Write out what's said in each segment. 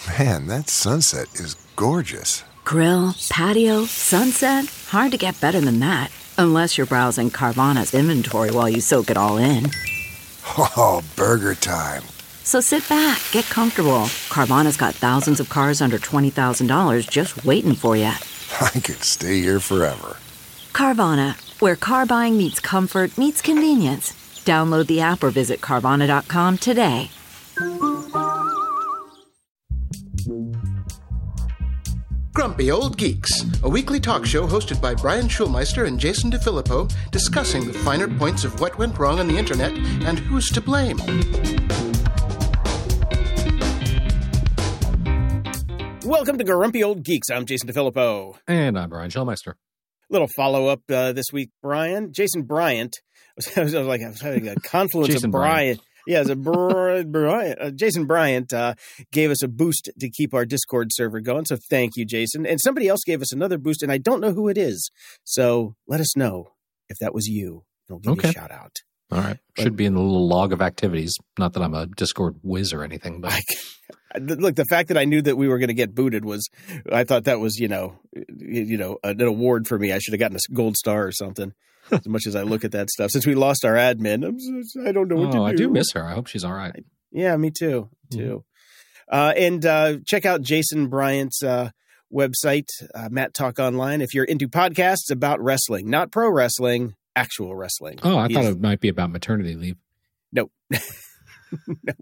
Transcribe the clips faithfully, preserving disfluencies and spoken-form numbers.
Man, that sunset is gorgeous. Grill, patio, sunset. Hard to get better than that. Unless you're browsing Carvana's inventory while you soak it all in. Oh, burger time. So sit back, get comfortable. Carvana's got thousands of cars under twenty thousand dollars just waiting for you. I could stay here forever. Carvana, where car buying meets comfort, meets convenience. Download the app or visit Carvana dot com today. Grumpy Old Geeks, a weekly talk show hosted by Brian Schulmeister and Jason DeFilippo, discussing the finer points of what went wrong on the internet and who's to blame. Welcome to Grumpy Old Geeks. I'm Jason DeFilippo. And I'm Brian Schulmeister. Little follow-up uh, this week, Brian. Jason Bryant. I was, I was like, I was having a confluence Jason of Brian. Bryant. Yeah, as a Bri- Brian. Uh, Jason Bryant uh, gave us a boost to keep our Discord server going, so thank you, Jason. And somebody else gave us another boost, and I don't know who it is. So let us know if that was you. We'll give Okay. you a shout-out. All right. But- Should be in the little log of activities. Not that I'm a Discord whiz or anything, but Look, the fact that I knew that we were going to get booted was, I thought that was, you know, you know, an award for me. I should have gotten a gold star or something. As much as I look at that stuff, since we lost our admin, I'm so, I don't know what oh, to do. I do miss her. I hope she's all right. Yeah, me too. Too. Mm-hmm. Uh, and uh, check out Jason Bryant's uh, website, uh, Matt Talk Online, if you're into podcasts about wrestling, not pro wrestling, actual wrestling. Oh, I He thought is- it might be about maternity leave. Nope. Nope.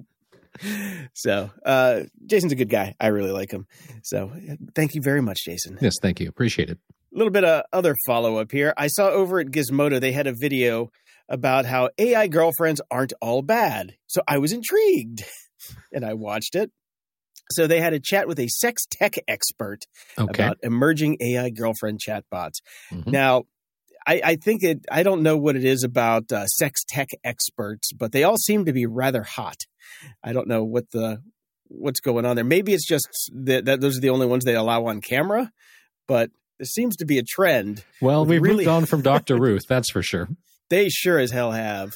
So, uh, Jason's a good guy. I really like him. So, thank you very much, Jason. Yes, thank you. Appreciate it. A little bit of other follow-up here. I saw over at Gizmodo, they had a video about how A I girlfriends aren't all bad. So I was intrigued, and I watched it. So they had a chat with a sex tech expert Okay. about emerging A I girlfriend chatbots. Mhm. Now, I, I think it, I don't know what it is about uh, sex tech experts, but they all seem to be rather hot. I don't know what the what's going on there. Maybe it's just that, that those are the only ones they allow on camera, but there seems to be a trend. Well, with we've really- moved on from Doctor Ruth, that's for sure. They sure as hell have.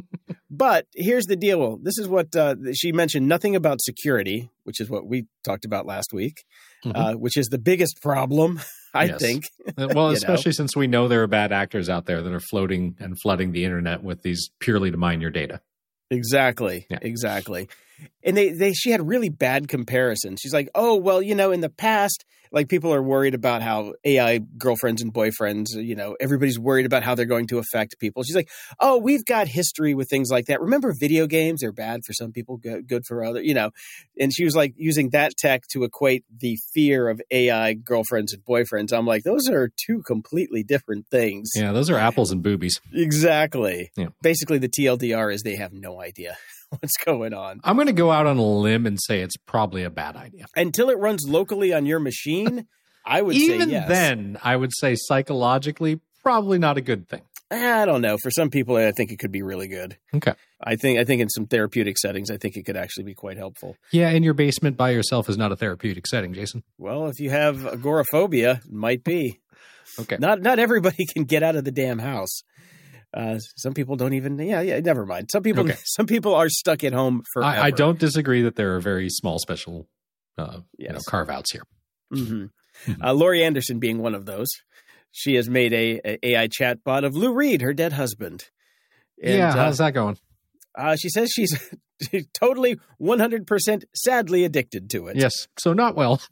But here's the deal. This is what uh, she mentioned, nothing about security, which is what we talked about last week, Mhm. uh, which is the biggest problem, I Yes. think. Uh, Well, You especially since we know there are bad actors out there that are floating and flooding the internet with these purely to mine your data. Exactly. Yeah. Exactly. And they, they, she had really bad comparisons. She's like, oh, well, you know, in the past, like people are worried about how A I girlfriends and boyfriends, you know, everybody's worried about how they're going to affect people. She's like, oh, we've got history with things like that. Remember video games? They're bad for some people, good, good for others, you know. And she was like using that tech to equate the fear of A I girlfriends and boyfriends. I'm like, those are two completely different things. Yeah, those are apples and boobies. Exactly. Yeah. Basically, the T L D R is they have no idea what's going on. I'm going to go out on a limb and say it's probably a bad idea. Until it runs locally on your machine, I would Even say yes. then, I would say psychologically, probably not a good thing. I don't know. For some people, I think it could be really good. Okay. I think I think in some therapeutic settings, I think it could actually be quite helpful. Yeah, in your basement by yourself is not a therapeutic setting, Jason. Well, if you have agoraphobia, it might be. Okay. Not not everybody can get out of the damn house. Uh, some people don't even. Yeah, yeah. Never mind. Some people. Okay. Some people are stuck at home forever. I, I don't disagree that there are very small special uh, you know, Yes. carve outs here. Mm-hmm. Uh, Laurie Anderson being one of those. She has made a, a AI chatbot of Lou Reed, her dead husband. And, yeah, uh, how's that going? Uh, she says she's totally one hundred percent sadly addicted to it. Yes, so not well.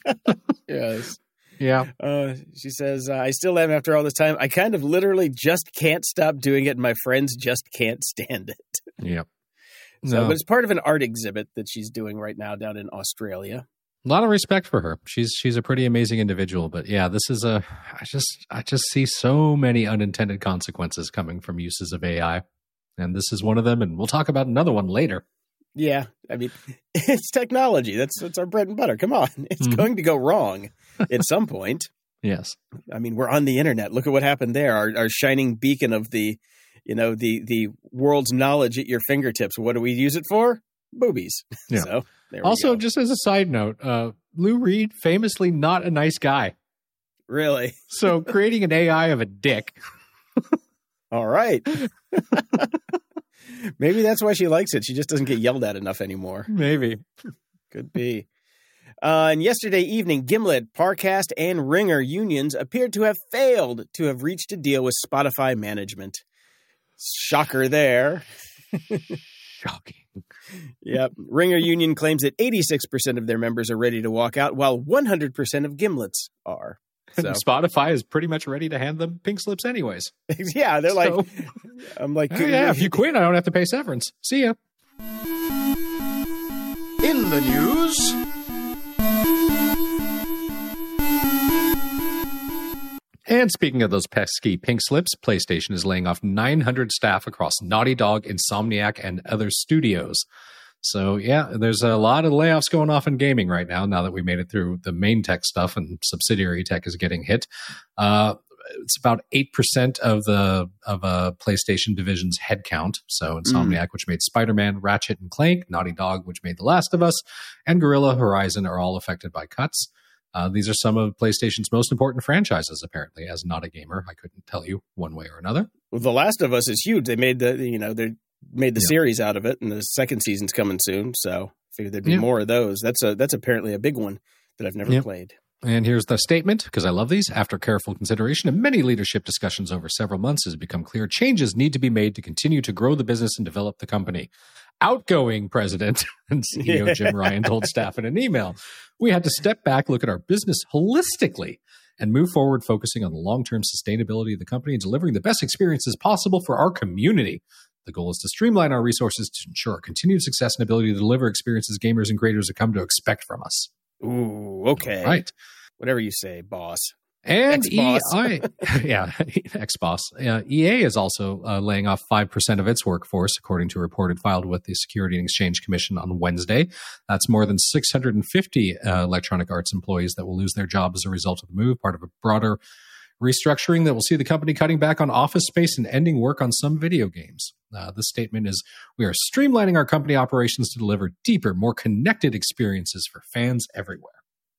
Yes. Yeah. Uh, she says, uh, I still am after all this time. I kind of literally just can't stop doing it, and my friends just can't stand it. Yeah. So, No. but it's part of an art exhibit that she's doing right now down in Australia. A lot of respect for her. She's she's a pretty amazing individual, but yeah, this is a I just I just see so many unintended consequences coming from uses of A I. And this is one of them, and we'll talk about another one later. Yeah, I mean, it's technology. That's that's our bread and butter. Come on. It's Mhm. going to go wrong at some point. Yes. I mean, we're on the internet. Look at what happened there. Our, our shining beacon of the, you know, the the world's knowledge at your fingertips. What do we use it for? Boobies. Yeah. So there we Also, go. just as a side note, uh, Lou Reed, famously not a nice guy. Really? So creating an A I of a dick. All right. Maybe that's why she likes it. She just doesn't get yelled at enough anymore. Maybe. Could be. Uh, and yesterday evening, Gimlet, Parcast, and Ringer unions appeared to have failed to have reached a deal with Spotify management. Shocker there. Shocking. Yep. Ringer union claims that eighty-six percent of their members are ready to walk out, while one hundred percent of Gimlet's are. So. Spotify is pretty much ready to hand them pink slips anyways. Yeah, they're like, so, I'm like, oh, yeah, if you quit, I don't have to pay severance. See ya. In the news... And speaking of those pesky pink slips, PlayStation is laying off nine hundred staff across Naughty Dog, Insomniac, and other studios. So, yeah, there's a lot of layoffs going off in gaming right now, now that we made it through the main tech stuff and subsidiary tech is getting hit. Uh, it's about eight percent of the of a PlayStation division's headcount. So Insomniac, mm. which made Spider-Man, Ratchet and Clank, Naughty Dog, which made The Last of Us, and Guerrilla Horizon are all affected by cuts. Uh, these are some of PlayStation's most important franchises, apparently. As not a gamer, I couldn't tell you one way or another. Well, The Last of Us is huge. They made the, you know, they made the yeah. series out of it, and the second season's coming soon. So I figured there'd be yeah. more of those. That's a that's apparently a big one that I've never yeah. played. And here's the statement, because I love these. After careful consideration and many leadership discussions over several months, it has become clear changes need to be made to continue to grow the business and develop the company. Outgoing president and C E O Jim Ryan told staff in an email, we had to step back, look at our business holistically, and move forward focusing on the long-term sustainability of the company and delivering the best experiences possible for our community. The goal is to streamline our resources to ensure our continued success and ability to deliver experiences gamers and creators have come to expect from us. Ooh, okay. All right. Whatever you say, boss. And E I, yeah, ex-boss. Uh, E A is also uh, laying off five percent of its workforce, according to a report it filed with the Security and Exchange Commission on Wednesday. That's more than six hundred fifty uh, Electronic Arts employees that will lose their job as a result of the move, part of a broader restructuring that will see the company cutting back on office space and ending work on some video games. Uh, the statement is, we are streamlining our company operations to deliver deeper, more connected experiences for fans everywhere.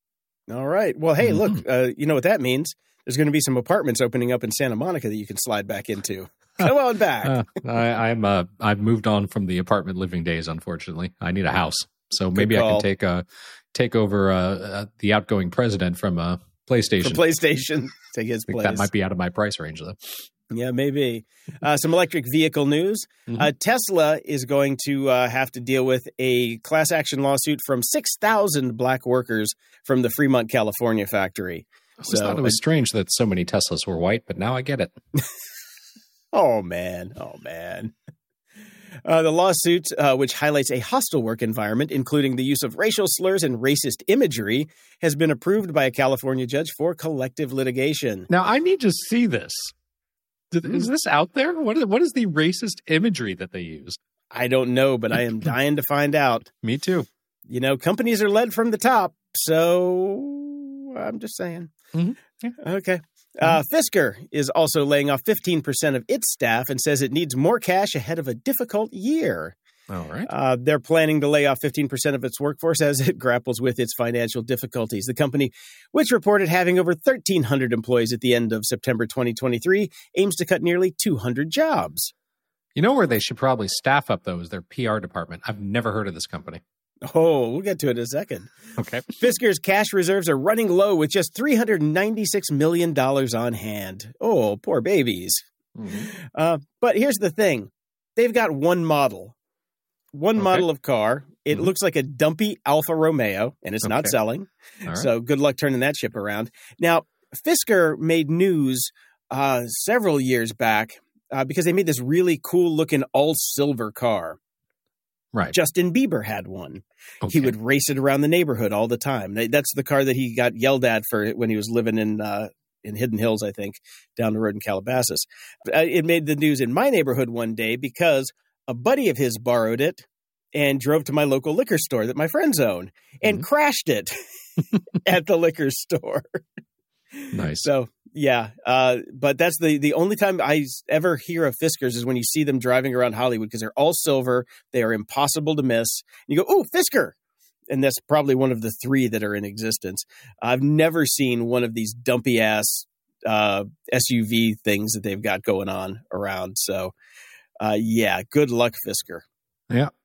All right. Well, hey, mm-hmm. look, uh, you know what that means? There's going to be some apartments opening up in Santa Monica that you can slide back into. Come on back. uh, I, I'm uh, I've moved on from the apartment living days. Unfortunately, I need a house, so Good maybe call. I can take uh take over uh, uh, the outgoing president from uh, PlayStation. From PlayStation, take his I think place. That might be out of my price range, though. Yeah, maybe. Uh, some electric vehicle news. Mm-hmm. Uh, Tesla is going to uh, have to deal with a class action lawsuit from six thousand black workers from the Fremont, California factory. I so, thought it was uh, strange that so many Teslas were white, but now I get it. oh, man. Oh, man. Uh, the lawsuit, uh, which highlights a hostile work environment, including the use of racial slurs and racist imagery, has been approved by a California judge for collective litigation. Now, I need to see this. Is this out there? What is, what is the racist imagery that they used? I don't know, but I am dying to find out. Me too. You know, companies are led from the top, so I'm just saying. Mm-hmm. Yeah. Okay. Uh, Fisker is also laying off fifteen percent of its staff and says it needs more cash ahead of a difficult year. All right. Uh, they're planning to lay off fifteen percent of its workforce as it grapples with its financial difficulties. The company, which reported having over thirteen hundred employees at the end of September twenty twenty-three, aims to cut nearly two hundred jobs. You know where they should probably staff up, though, is their P R department. I've never heard of this company. Oh, we'll get to it in a second. Okay. Fisker's cash reserves are running low with just three hundred ninety-six million dollars on hand. Oh, poor babies. Mm-hmm. Uh, but here's the thing. They've got one model. One okay. model of car. It mm-hmm. looks like a dumpy Alfa Romeo, and it's okay. not selling. Right. So good luck turning that ship around. Now, Fisker made news uh, several years back uh, because they made this really cool-looking all-silver car. Right. Justin Bieber had one. Okay. He would race it around the neighborhood all the time. That's the car that he got yelled at for when he was living in uh, in Hidden Hills, I think, down the road in Calabasas. It made the news in my neighborhood one day because a buddy of his borrowed it and drove to my local liquor store that my friends own and mm-hmm. crashed it at the liquor store. Nice. So, yeah. Uh, but that's the, the only time I ever hear of Fiskers is when you see them driving around Hollywood because they're all silver. They are impossible to miss. And you go, oh, Fisker. And that's probably one of the three that are in existence. I've never seen one of these dumpy ass uh, S U V things that they've got going on around. So, uh, yeah, good luck, Fisker. Yeah.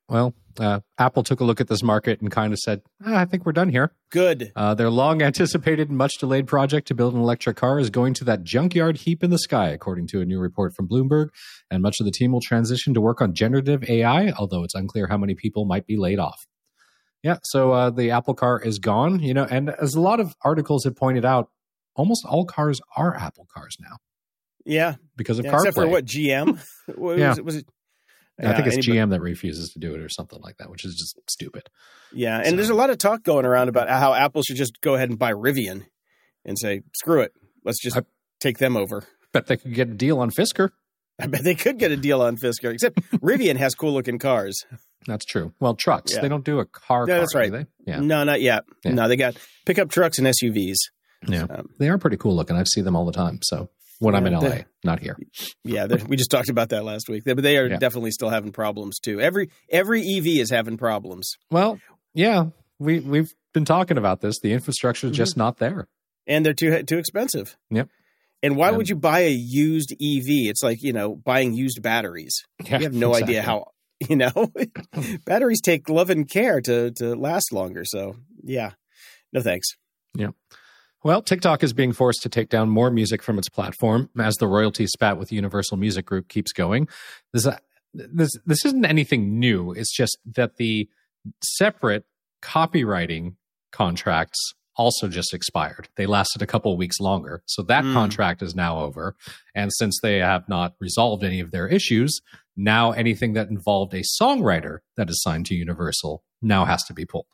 Well, uh, Apple took a look at this market and kind of said, ah, I think we're done here. Good. Uh, their long anticipated and much delayed project to build an electric car is going to that junkyard heap in the sky, according to a new report from Bloomberg. And much of the team will transition to work on generative A I, although it's unclear how many people might be laid off. Yeah, so uh, the Apple car is gone, you know, and as a lot of articles have pointed out, almost all cars are Apple cars now. Yeah. Because of yeah, CarPlay. Except for what, G M? what, yeah. was it, was it, I think yeah, it's anybody, G M that refuses to do it or something like that, which is just stupid. Yeah, and so. there's a lot of talk going around about how Apple should just go ahead and buy Rivian and say, screw it, let's just I take them over. Bet they could get a deal on Fisker. I bet they could get a deal on Fisker, except Rivian has cool-looking cars. That's true. Well, trucks. Yeah. They don't do a car Yeah, car, that's right. do they? Yeah. No, not yet. Yeah. No, they got pickup trucks and S U Vs. Yeah, um, they are pretty cool looking. I see them all the time, so... When yeah, I'm in L A, they, not here. Yeah, we just talked about that last week. But they are yeah. definitely still having problems too. Every every E V is having problems. Well, yeah, we we've been talking about this. The infrastructure is mm-hmm. just not there, and they're too too expensive. Yep. And why um, would you buy a used E V? It's like, you know, buying used batteries. Yeah, you have no exactly. idea how. You know, batteries take love and care to to last longer. So yeah, no thanks. Yeah. Well, TikTok is being forced to take down more music from its platform as the royalty spat with Universal Music Group keeps going. This, uh, this, this isn't anything new. It's just that the separate copywriting contracts also just expired. They lasted a couple of weeks longer. So that mm. contract is now over. And since they have not resolved any of their issues, now anything that involved a songwriter that is signed to Universal now has to be pulled.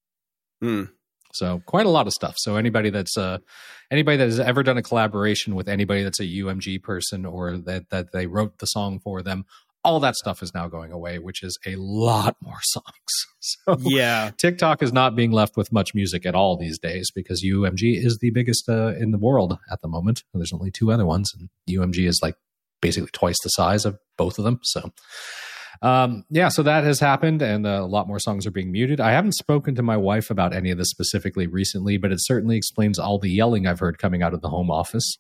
Hmm. So quite a lot of stuff. So anybody that's uh, anybody that has ever done a collaboration with anybody that's a U M G person or that that they wrote the song for them, all that stuff is now going away, which is a lot more songs. So yeah, TikTok is not being left with much music at all these days because U M G is the biggest uh, in the world at the moment. There's only two other ones, and U M G is like basically twice the size of both of them. So. Um, yeah, so that has happened, and uh, a lot more songs are being muted. I haven't spoken to my wife about any of this specifically recently, but it certainly explains all the yelling I've heard coming out of the home office.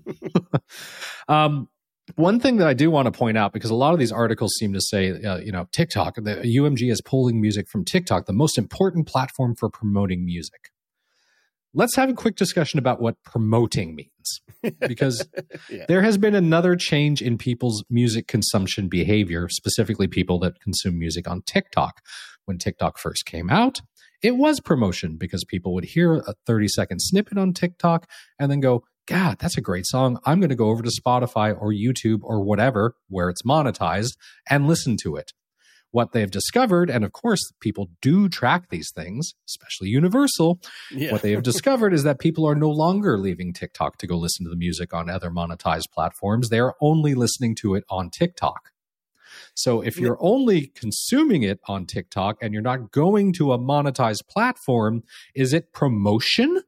um, one thing that I do want to point out, because a lot of these articles seem to say, uh, you know, TikTok, the U M G is pulling music from TikTok, the most important platform for promoting music. Let's have a quick discussion about what promoting means, because yeah. there has been another change in people's music consumption behavior, specifically people that consume music on TikTok. When TikTok first came out, it was promotion because people would hear a thirty second snippet on TikTok and then go, God, that's a great song. I'm going to go over to Spotify or YouTube or whatever, where it's monetized, and listen to it. What they've discovered, and of course, people do track these things, especially Universal. Yeah. What they have discovered is that people are no longer leaving TikTok to go listen to the music on other monetized platforms. They are only listening to it on TikTok. So if you're only consuming it on TikTok and you're not going to a monetized platform, is it promotion?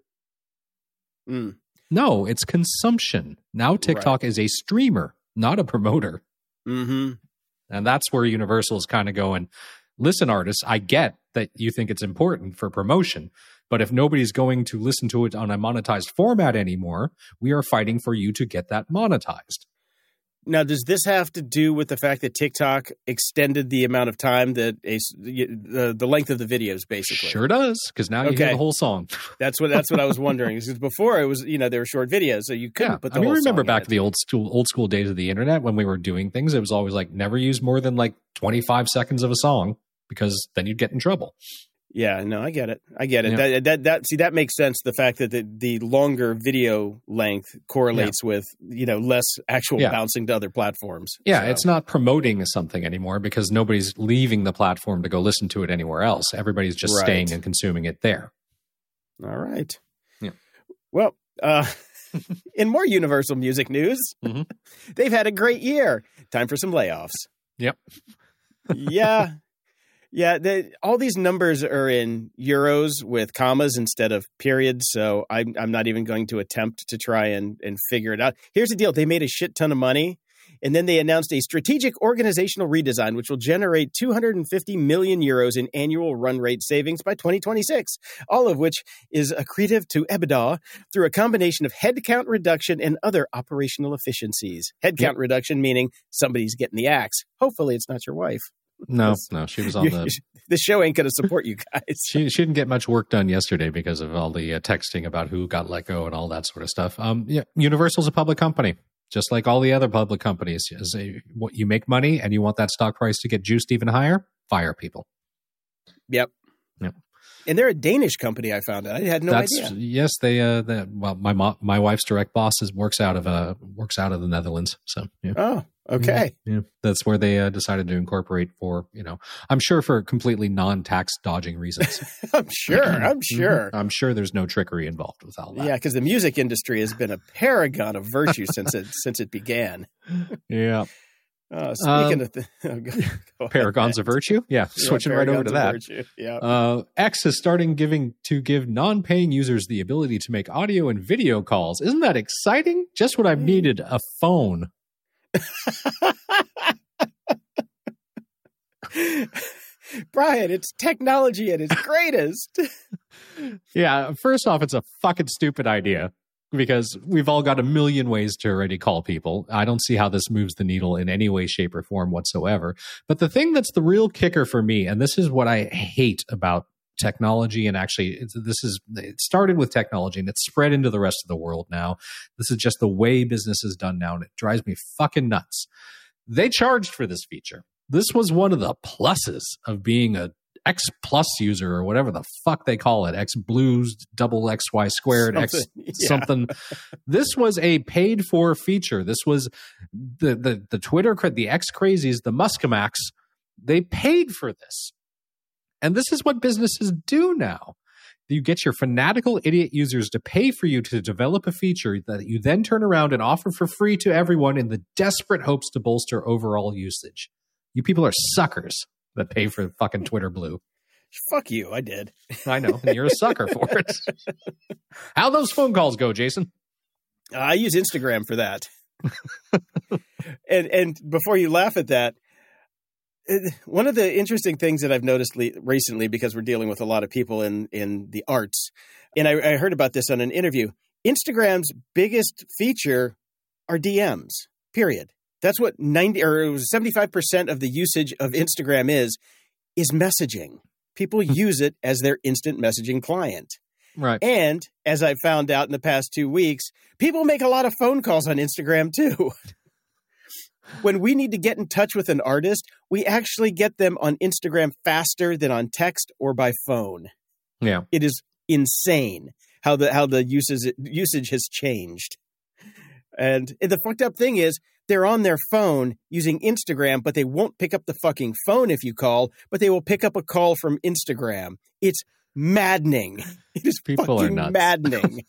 Mm. No, it's consumption. Now TikTok right. is a streamer, not a promoter. Mm-hmm. And that's where Universal is kind of going, listen, artists, I get that you think it's important for promotion, but if nobody's going to listen to it on a monetized format anymore, we are fighting for you to get that monetized. Now, does this have to do with the fact that TikTok extended the amount of time that a, the the length of the videos, basically? Sure does, because now you okay. hear the whole song. That's what that's what I was wondering. Because before it was, you know, they were short videos, so you couldn't yeah. put the I mean, whole remember song back in to the old school old school days of the internet when we were doing things. It was always like never use more than like twenty-five seconds of a song because then you'd get in trouble. Yeah, no, I get it. I get it. Yeah. That, that that see that makes sense. The fact that the, the longer video length correlates yeah. with, you know, less actual yeah. bouncing to other platforms. Yeah, so. It's not promoting something anymore because nobody's leaving the platform to go listen to it anywhere else. Everybody's just right. staying and consuming it there. All right. Yeah. Well, uh, in more Universal Music news, mm-hmm. they've had a great year. Time for some layoffs. Yep. yeah. Yeah, the, all these numbers are in euros with commas instead of periods, so I'm, I'm not even going to attempt to try and, and figure it out. Here's the deal. They made a shit ton of money, and then they announced a strategic organizational redesign, which will generate two hundred fifty million euros in annual run rate savings by twenty twenty-six, all of which is accretive to EBITDA through a combination of headcount reduction and other operational efficiencies. Headcount yep. reduction meaning somebody's getting the axe. Hopefully it's not your wife. No, no, she was on the. The show ain't going to support you guys. she she didn't get much work done yesterday because of all the uh, texting about who got let go and all that sort of stuff. Um, yeah, Universal's a public company, just like all the other public companies. As a, what you make money and you want that stock price to get juiced even higher, fire people. Yep. Yep. And they're a Danish company. I found out. I had no That's, idea. Yes, they. Uh, they, well, my mo- my wife's direct boss is works out of uh works out of the Netherlands. So yeah. Oh, okay. Yeah, yeah. That's where they uh, decided to incorporate for you know. I'm sure for completely non-tax dodging reasons. I'm sure. I'm sure. I'm sure there's no trickery involved with all that. Yeah, because the music industry has been a paragon of virtue since it since it began. Yeah. Uh, speaking um, of the, oh, go, go Paragons of virtue, yeah, yeah switching right over to that. Virtue. Yeah, uh, X is starting giving to give non-paying users the ability to make audio and video calls. Isn't that exciting? Just what I've needed: a phone. Brian, it's technology at its greatest. Yeah, first off, it's a fucking stupid idea. Because we've all got a million ways to already call people. I don't see how this moves the needle in any way, shape, or form whatsoever. But the thing that's the real kicker for me, and this is what I hate about technology, and actually it's, this is it started with technology and it's spread into the rest of the world now. This is just the way business is done now, and it drives me fucking nuts. They charged for this feature. This was one of the pluses of being a X plus user or whatever the fuck they call it, X blues, double X Y squared, something, X yeah. something. This was a paid for feature. This was the, the, the Twitter, the X crazies, the Muskamax. They paid for this. And this is what businesses do now. You get your fanatical idiot users to pay for you to develop a feature that you then turn around and offer for free to everyone in the desperate hopes to bolster overall usage. You people are suckers that pay for fucking Twitter Blue. Fuck you, I did. I know, and you're a sucker for it. How those phone calls go, Jason? Uh, I use Instagram for that. and and before you laugh at that, one of the interesting things that I've noticed le- recently, because we're dealing with a lot of people in, in the arts, and I, I heard about this on an interview, Instagram's biggest feature are D Ms, period. That's what ninety or seventy-five percent of the usage of Instagram is, is messaging. People use it as their instant messaging client. Right. And as I found out in the past two weeks, people make a lot of phone calls on Instagram too. When we need to get in touch with an artist, we actually get them on Instagram faster than on text or by phone. Yeah. It is insane how the how the usage usage has changed. And the fucked up thing is, they're on their phone using Instagram, but they won't pick up the fucking phone if you call, but they will pick up a call from Instagram. It's maddening. It is People fucking are nuts. maddening.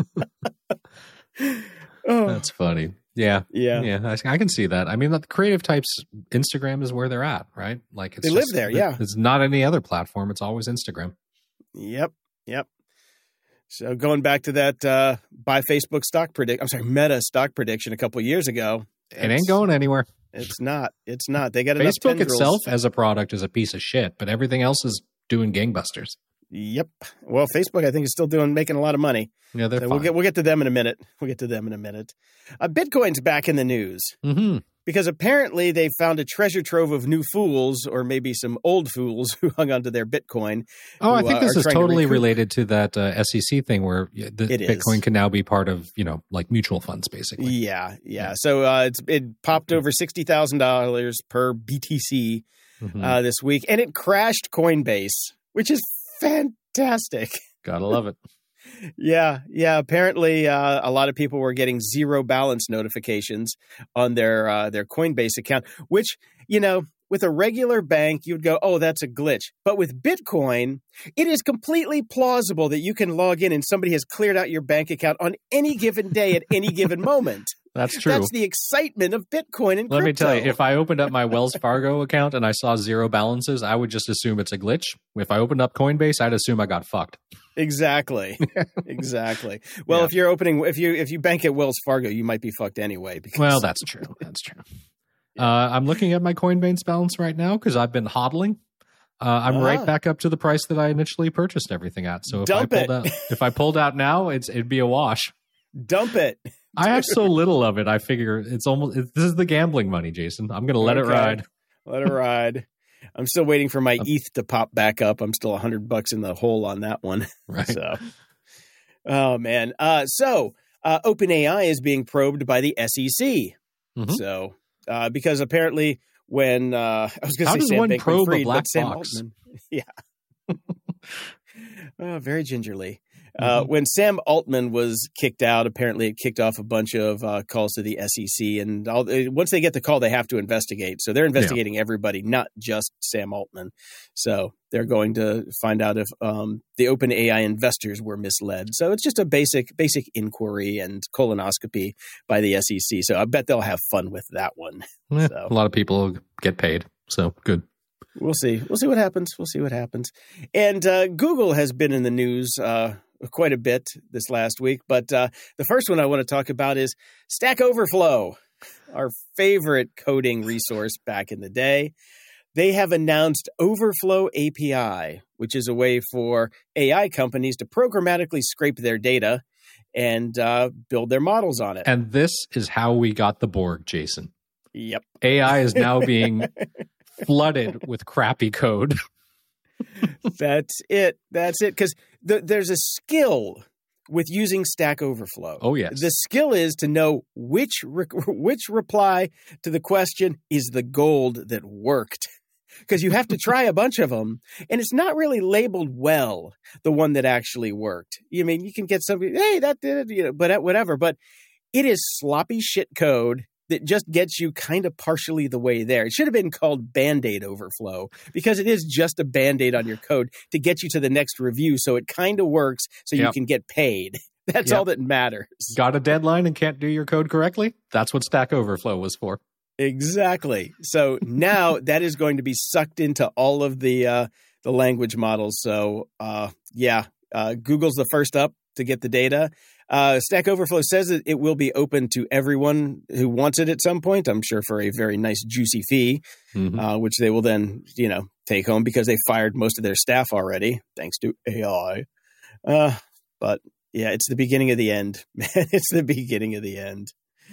Oh. That's funny. Yeah. Yeah. Yeah. I, I can see that. I mean, the creative types, Instagram is where they're at, right? Like it's They just, live there, yeah. It's not any other platform. It's always Instagram. Yep. Yep. So going back to that uh, buy Facebook stock predict, I'm sorry, Meta stock prediction a couple of years ago. It ain't going anywhere. It's not. It's not. They got enough Facebook tendrils. itself as a product is a piece of shit, but everything else is doing gangbusters. Yep. Well, Facebook, I think, is still doing making a lot of money. Yeah, they're so fine. We'll get we'll get to them in a minute. We'll get to them in a minute. Uh, Bitcoin's back in the news. Mm-hmm. Because apparently they found a treasure trove of new fools, or maybe some old fools who hung onto their Bitcoin. Oh, I who, think uh, this are is trying to totally recoup. related to that uh, S E C thing where the It is. Bitcoin can now be part of, you know, like mutual funds, basically. Yeah, yeah. So uh, it's it popped over sixty thousand dollars per B T C Mm-hmm. uh, this week, and it crashed Coinbase, which is fantastic. Gotta love it. Yeah, yeah. Apparently, uh, a lot of people were getting zero balance notifications on their uh, their Coinbase account, which, you know, with a regular bank, you'd go, oh, that's a glitch. But with Bitcoin, it is completely plausible that you can log in and somebody has cleared out your bank account on any given day at any given moment. That's true. That's the excitement of Bitcoin and Let crypto. me tell you, if I opened up my Wells Fargo account and I saw zero balances, I would just assume it's a glitch. If I opened up Coinbase, I'd assume I got fucked. Exactly. Exactly. Well, Yeah. if you're opening, if you if you bank at Wells Fargo, you might be fucked anyway. Because Well, that's true. That's true. Uh, I'm looking at my Coinbase balance right now because I've been hodling. Uh, I'm Ah. right back up to the price that I initially purchased everything at. So if Dump I it. pulled out, if I pulled out now, it's it'd be a wash. dump it. I have so little of it. I figure it's almost it, this is the gambling money, Jason. I'm going to let Okay. it ride. Let it ride. I'm still waiting for my E T H to pop back up. I'm still a hundred bucks in the hole on that one. Right. So, oh man. Uh, so uh, OpenAI is being probed by the S E C. Mm-hmm. So uh, because apparently when uh, I was going to say does Sam one Bankman probe Fried, a black but Sam box? Altman, yeah, oh, very gingerly. Uh, when Sam Altman was kicked out, apparently it kicked off a bunch of uh, calls to the S E C. And all, once they get the call, they have to investigate. So they're investigating yeah. everybody, not just Sam Altman. So they're going to find out if um, the OpenAI investors were misled. So it's just a basic basic inquiry and colonoscopy by the S E C. So I bet they'll have fun with that one. Yeah, so. A lot of people get paid. So good. We'll see. We'll see what happens. We'll see what happens. And uh, Google has been in the news uh, quite a bit this last week. But uh, the first one I want to talk about is Stack Overflow, our favorite coding resource back in the day. They have announced Overflow A P I, which is a way for A I companies to programmatically scrape their data and uh, build their models on it. And this is how we got the Borg, Jason. Yep. A I is now being flooded with crappy code. That's it. That's it. Because the, there's a skill with using Stack Overflow. Oh, yes. The skill is to know which re- which reply to the question is the gold that worked. Because you have to try a bunch of them, and it's not really labeled well, the one that actually worked. You mean, you can get somebody, hey, that did it, you know, but whatever. But it is sloppy shit code that just gets you kind of partially the way there. It should have been called Band-Aid Overflow because it is just a Band-Aid on your code to get you to the next review. So it kind of works so yep. you can get paid. That's yep. all that matters. Got a deadline and can't do your code correctly? That's what Stack Overflow was for. Exactly. So now that is going to be sucked into all of the uh, the language models. So uh, yeah, uh, Google's the first up to get the data. Uh, Stack Overflow says that it will be open to everyone who wants it at some point, I'm sure for a very nice juicy fee, mm-hmm. uh, which they will then, you know, take home because they fired most of their staff already, thanks to A I. Uh, but yeah, it's the beginning of the end. It's the beginning of the end.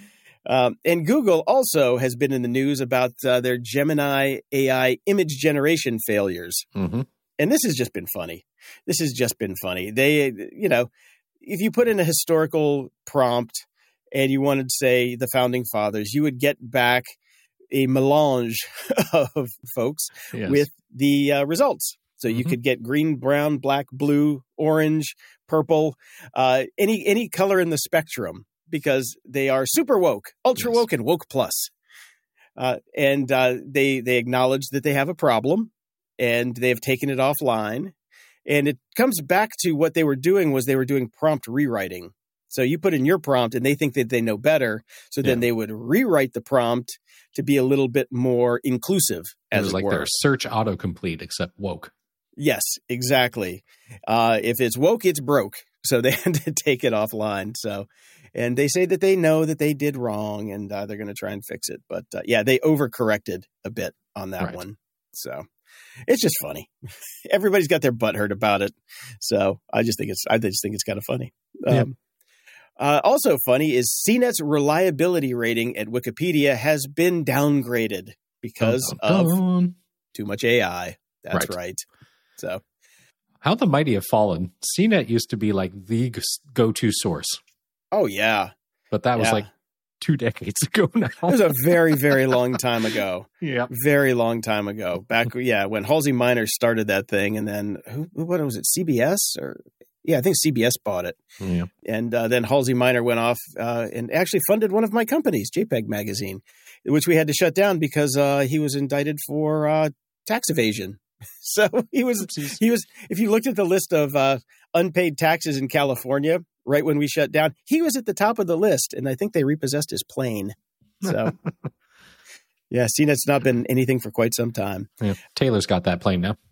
Um, and Google also has been in the news about uh, their Gemini A I image generation failures. Mm-hmm. And this has just been funny. This has just been funny. They, you know, if you put in a historical prompt and you wanted to say the founding fathers, you would get back a melange of folks yes. with the uh, results. So you mm-hmm. could get green, brown, black, blue, orange, purple, uh, any any color in the spectrum because they are super woke, ultra yes. woke, and woke plus. Uh, and uh, they they acknowledge that they have a problem and they have taken it offline. And it comes back to what they were doing was they were doing prompt rewriting. So you put in your prompt and they think that they know better. So then yeah. they would rewrite the prompt to be a little bit more inclusive. As it was it like were. their search autocomplete, except woke. Yes, exactly. Uh, if it's woke, it's broke. So they had to take it offline. So, and they say that they know that they did wrong and uh, they're going to try and fix it. But uh, yeah, they overcorrected a bit on that right. one. So. It's just funny. Everybody's got their butt hurt about it. So I just think it's, I just think it's kind of funny. Um, yeah. uh, also funny is C NET's reliability rating at Wikipedia has been downgraded because dun, dun, dun. of too much A I. That's right. right. So how the mighty have fallen. C NET used to be like the go-to source. Oh yeah. But that was yeah. like two decades ago now. It was a very, very long time ago. Yeah. Very long time ago. Back, yeah, when Halsey Minor started that thing, and then, who, what was it, C B S? Or Yeah, I think C B S bought it. Yeah. And uh, then Halsey Minor went off uh, and actually funded one of my companies, JPEG Magazine, which we had to shut down because uh, he was indicted for uh, tax evasion. So he was, he was. If you looked at the list of uh, unpaid taxes in California, right when we shut down, he was at the top of the list, and I think they repossessed his plane. So, yeah, C NET's not been anything for quite some time. Yeah. Taylor's got that plane now.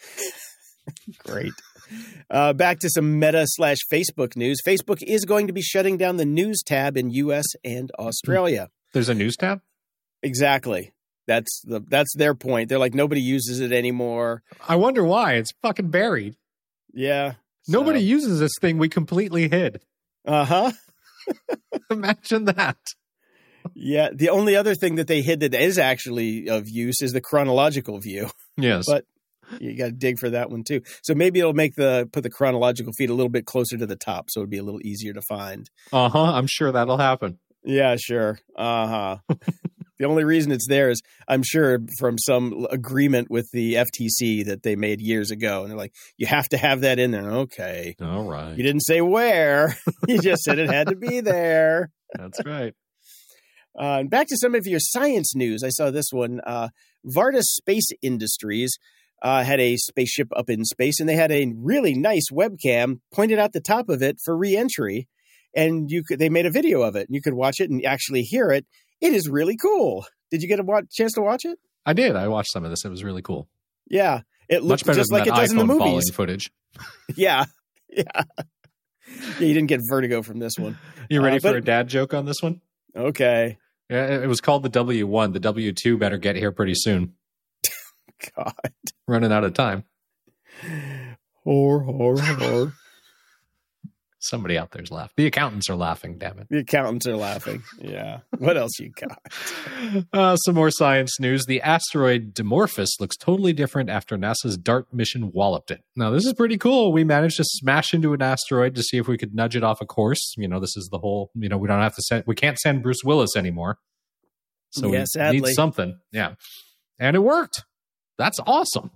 Great. Uh, back to some Meta slash Facebook news. Facebook is going to be shutting down the news tab in U S and Australia. There's a news tab? Exactly. That's the that's their point. They're like, nobody uses it anymore. I wonder why. It's fucking buried. Yeah. Nobody so. uses this thing we completely hid. Uh-huh. Imagine that. Yeah, the only other thing that they hid that is actually of use is the chronological view. Yes. But you got to dig for that one too. So maybe it'll make the put the chronological feed a little bit closer to the top, so it'd be a little easier to find. Uh-huh. I'm sure that'll happen. Yeah, sure. Uh-huh. The only reason it's there is, I'm sure, from some agreement with the F T C that they made years ago. And they're like, you have to have that in there. Okay. All right. You didn't say where. You just said it had to be there. That's right. Uh, and back to some of your science news. I saw this one. Uh, Varda Space Industries uh, had a spaceship up in space, and they had a really nice webcam pointed out the top of it for re-entry. And you could, they made a video of it, and you could watch it and actually hear it. It is really cool. Did you get a watch, chance to watch it? I did. I watched some of this. It was really cool. Yeah. It looked Much better just than like it that does in the iPhone movies. falling footage. Yeah. Yeah. Yeah, you didn't get vertigo from this one. You ready uh, for but, a dad joke on this one? Okay. Yeah, it was called the W one. The W two better get here pretty soon. God. Running out of time. Whore, whore, whore. Somebody out there's laughing. The accountants are laughing, damn it. The accountants are laughing. Yeah. What else you got? Uh, some more science news. The asteroid Dimorphos looks totally different after NASA's DART mission walloped it. Now, this is pretty cool. We managed to smash into an asteroid to see if we could nudge it off a course. You know, this is the whole, you know, we don't have to send, we can't send Bruce Willis anymore. So yeah, we sadly. need something. Yeah. And it worked. That's awesome.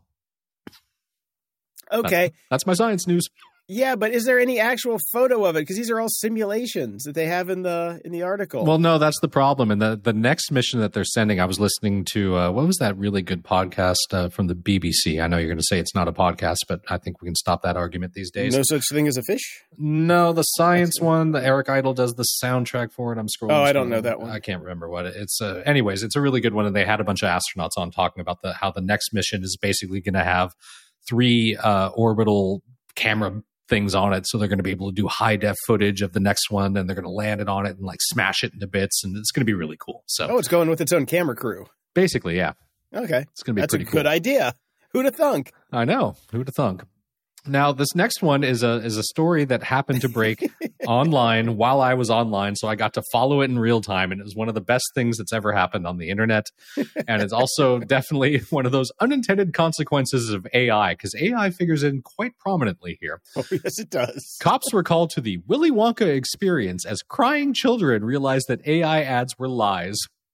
Okay. That, that's my science news. Yeah, but is there any actual photo of it? Because these are all simulations that they have in the in the article. Well, no, that's the problem. And the, the next mission that they're sending, I was listening to, uh, what was that really good podcast uh, from the B B C? I know you're going to say it's not a podcast, but I think we can stop that argument these days. No such thing as a fish? No, the science one, the Eric Idle does the soundtrack for it. I'm scrolling. Oh, I don't scrolling. know that one. I can't remember what it, it's. Uh, anyways, it's a really good one. And they had a bunch of astronauts on talking about the how the next mission is basically going to have three uh, orbital camera things on it, so they're going to be able to do high def footage of the next one, and they're going to land it on it and like smash it into bits, and it's going to be really cool. So, oh, it's going with its own camera crew. Basically, yeah. Okay, it's going to be that's pretty a cool. good idea. Who'd have thunk? I know. Who'd have thunk? Now, this next one is a is a story that happened to break online while I was online, so I got to follow it in real time, and it was one of the best things that's ever happened on the internet. And it's also definitely one of those unintended consequences of A I, because A I figures in quite prominently here. Oh, yes, it does. Cops were called to the Willy Wonka experience as crying children realized that A I ads were lies.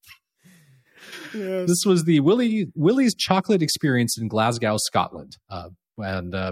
Yes. This was the Willy Willy's Chocolate Experience in Glasgow, Scotland. Uh, and uh,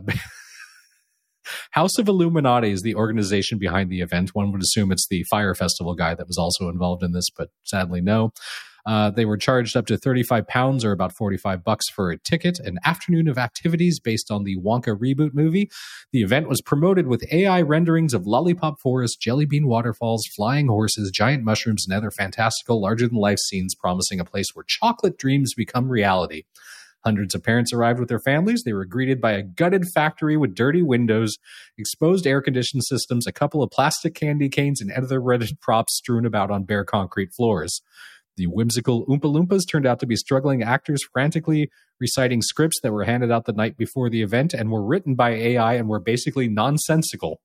House of Illuminati is the organization behind the event. One would assume it's the Fire Festival guy that was also involved in this, but sadly no. Uh, they were charged up to thirty-five pounds or about forty-five bucks for a ticket, an afternoon of activities based on the Wonka reboot movie. The event was promoted with A I renderings of lollipop forests, jelly bean waterfalls, flying horses, giant mushrooms, and other fantastical, larger-than-life scenes promising a place where chocolate dreams become reality. Hundreds of parents arrived with their families. They were greeted by a gutted factory with dirty windows, exposed air-conditioned systems, a couple of plastic candy canes, and other rented props strewn about on bare concrete floors. The whimsical Oompa Loompas turned out to be struggling actors frantically reciting scripts that were handed out the night before the event and were written by A I and were basically nonsensical.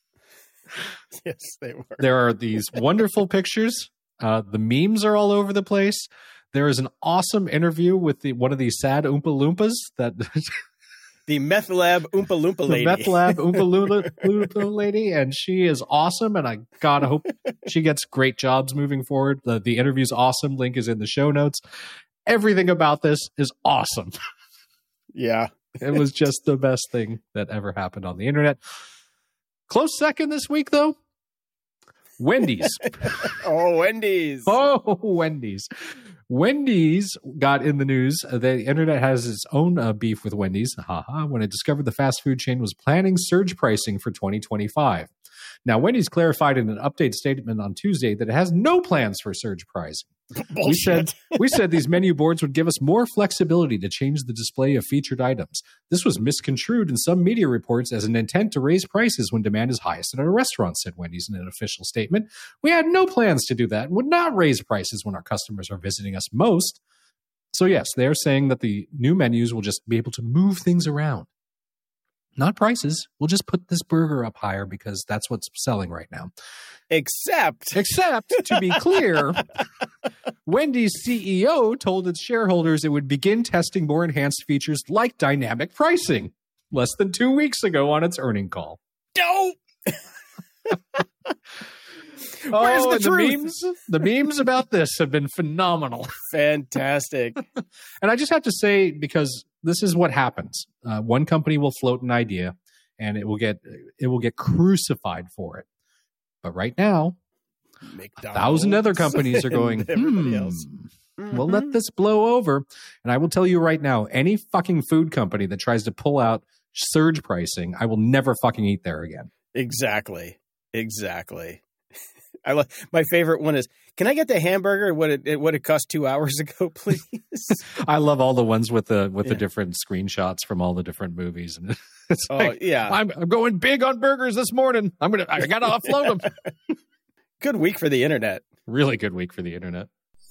Yes, they were. There are these wonderful pictures. Uh, the memes are all over the place. There is an awesome interview with the one of these sad Oompa Loompas that the Meth Lab Oompa Loompa lady. The Meth Lab Oompa Loompa lady, and she is awesome, and I gotta hope she gets great jobs moving forward. The, the interview's awesome. Link is in the show notes. Everything about this is awesome. Yeah. It was just the best thing that ever happened on the internet. Close second this week, though. Wendy's. Oh, Wendy's. Oh, Wendy's. Wendy's got in the news. The internet has its own uh, beef with Wendy's. Haha, when it discovered the fast food chain was planning surge pricing for twenty twenty-five. Now, Wendy's clarified in an update statement on Tuesday that it has no plans for surge pricing. Bullshit. We said we said these menu boards would give us more flexibility to change the display of featured items. This was misconstrued in some media reports as an intent to raise prices when demand is highest at a restaurant, said Wendy's in an official statement. We had no plans to do that and would not raise prices when our customers are visiting us most. So yes, they're saying that the new menus will just be able to move things around. not prices. We'll just put this burger up higher because that's what's selling right now. Except, Except, to be clear, Wendy's C E O told its shareholders it would begin testing more enhanced features like dynamic pricing less than two weeks ago on its earning call. don't. Oh, Where's the and the truth? memes, the memes about this have been phenomenal. Fantastic. And I just have to say, because this is what happens. Uh, one company will float an idea and it will get it will get crucified for it. But right now, a thousand other companies are going, and everybody hmm, else. we'll let this blow over. And I will tell you right now, any fucking food company that tries to pull out surge pricing, I will never fucking eat there again. Exactly. Exactly. I lo- my favorite one is, can I get the hamburger what it what it cost two hours ago, please? I love all the ones with the with the Yeah. different screenshots from all the different movies, and it's Oh, like, yeah. I'm, I'm going big on burgers this morning. I'm gonna I gotta offload them. Good week for the internet. Really good week for the internet.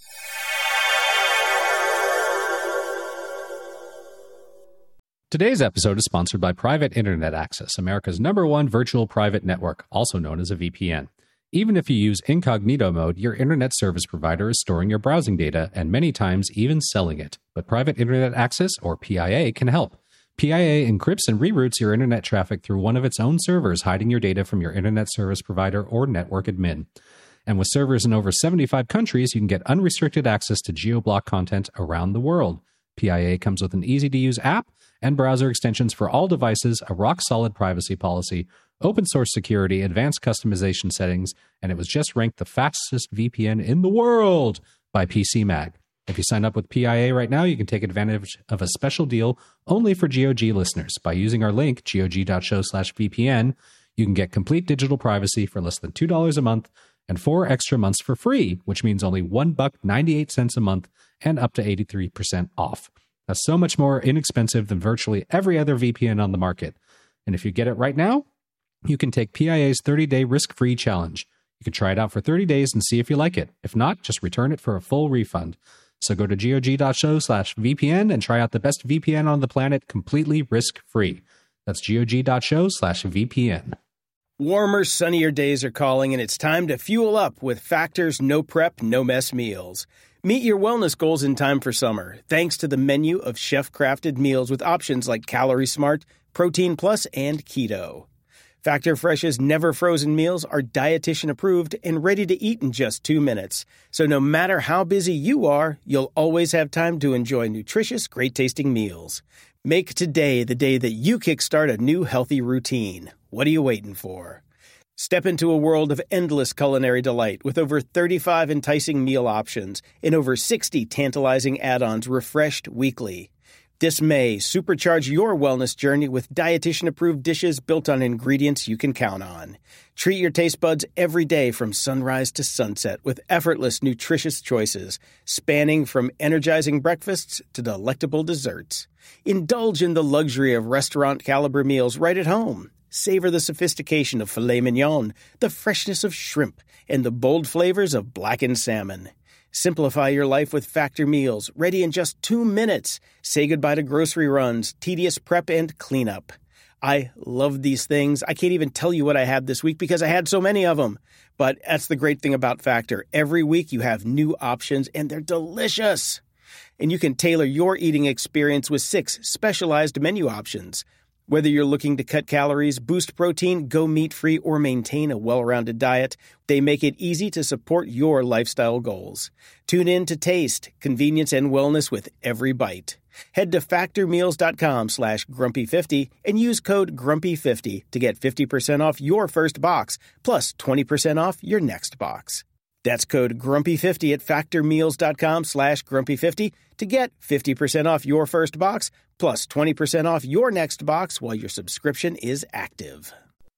Today's episode is sponsored by Private Internet Access, America's number one virtual private network, also known as a V P N. Even if you use incognito mode, your internet service provider is storing your browsing data and many times even selling it. But Private Internet Access, or P I A, can help. P I A encrypts and reroutes your internet traffic through one of its own servers, hiding your data from your internet service provider or network admin. And with servers in over seventy-five countries, you can get unrestricted access to geo-block content around the world. P I A comes with an easy-to-use app and browser extensions for all devices, a rock-solid privacy policy, open-source security, advanced customization settings, and it was just ranked the fastest V P N in the world by P C Mag. If you sign up with P I A right now, you can take advantage of a special deal only for G O G listeners. By using our link, gog.show slash VPN, you can get complete digital privacy for less than two dollars a month and four extra months for free, which means only one buck ninety-eight cents a month and up to eighty-three percent off. That's so much more inexpensive than virtually every other V P N on the market. And if you get it right now, you can take P I A's thirty-day risk-free challenge. You can try it out for thirty days and see if you like it. If not, just return it for a full refund. So go to gog.show slash VPN and try out the best V P N on the planet completely risk-free. That's gog.show slash VPN. Warmer, sunnier days are calling, and it's time to fuel up with Factor's no prep, no mess meals. Meet your wellness goals in time for summer, thanks to the menu of chef-crafted meals with options like Calorie Smart, Protein Plus, and Keto. Factor Fresh's never-frozen meals are dietitian-approved and ready to eat in just two minutes. So no matter how busy you are, you'll always have time to enjoy nutritious, great-tasting meals. Make today the day that you kickstart a new healthy routine. What are you waiting for? Step into a world of endless culinary delight with over thirty-five enticing meal options and over sixty tantalizing add-ons refreshed weekly. This May, supercharge your wellness journey with dietitian-approved dishes built on ingredients you can count on. Treat your taste buds every day from sunrise to sunset with effortless, nutritious choices, spanning from energizing breakfasts to delectable desserts. Indulge in the luxury of restaurant-caliber meals right at home. Savor the sophistication of filet mignon, the freshness of shrimp, and the bold flavors of blackened salmon. Simplify your life with Factor meals, ready in just two minutes. Say goodbye to grocery runs, tedious prep, and cleanup. I love these things. I can't even tell you what I had this week because I had so many of them. But that's the great thing about Factor. Every week you have new options, and they're delicious. And you can tailor your eating experience with six specialized menu options. Whether you're looking to cut calories, boost protein, go meat-free, or maintain a well-rounded diet, they make it easy to support your lifestyle goals. Tune in to taste, convenience, and wellness with every bite. Head to factormeals.com slash grumpy50 and use code grumpy fifty to get fifty percent off your first box, plus twenty percent off your next box. That's code grumpy fifty at factormeals.com slash grumpy50 to get fifty percent off your first box, plus twenty percent off your next box while your subscription is active.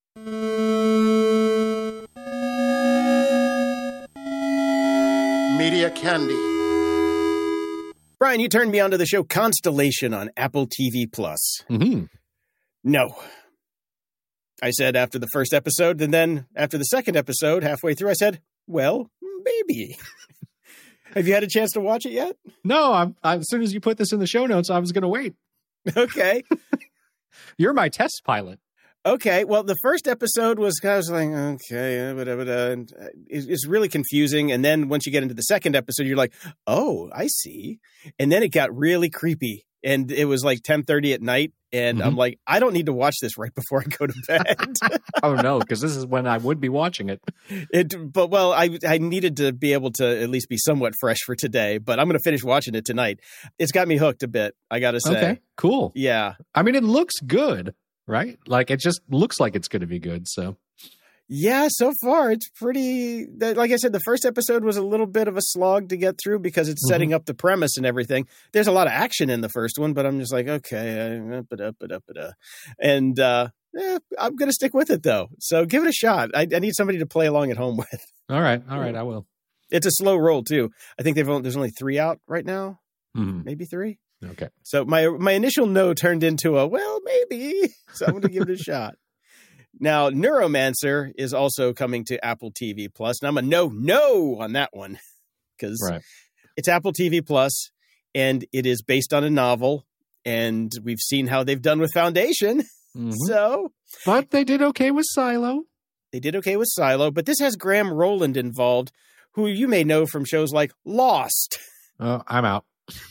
Media Candy. Brian, you turned me onto the show Constellation on Apple T V Plus. Mm-hmm. No. I said after the first episode, and then after the second episode, halfway through, I said, well, maybe. Have you had a chance to watch it yet? No, I'm, I, as soon as you put this in the show notes, I was going to wait. Okay. You're my test pilot. Okay, well, the first episode was kind of like, okay, uh, blah, blah, blah, and it's, it's really confusing. And then once you get into the second episode, you're like, oh, I see. And then it got really creepy. And it was like ten thirty at night. And mm-hmm. I'm like, I don't need to watch this right before I go to bed. Oh, no, because this is when I would be watching it. It, but, well, I I needed to be able to at least be somewhat fresh for today. But I'm going to finish watching it tonight. It's got me hooked a bit, I got to say. Okay, cool. Yeah. I mean, it looks good. Right? Like, it just looks like it's going to be good, so. Yeah, so far, it's pretty, like I said, the first episode was a little bit of a slog to get through because it's mm-hmm. setting up the premise and everything. There's a lot of action in the first one, but I'm just like, okay, up it up it up it up. And uh, eh, I'm going to stick with it, though. So give it a shot. I, I need somebody to play along at home with. All right, all right, I will. It's a slow roll, too. I think they've only, there's only three out right now, mm-hmm. maybe three. Okay. So my my initial no turned into a, well, maybe. So I'm going to give it a shot. Now, Neuromancer is also coming to Apple T V Plus. And I'm a no, no on that one because right. it's Apple T V Plus and it is based on a novel. And we've seen how they've done with Foundation. Mm-hmm. So, but they did okay with Silo. They did okay with Silo. But this has Graham Rowland involved, who you may know from shows like Lost. Oh, I'm out.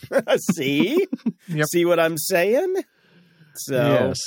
See? Yep. See what I'm saying? So yes.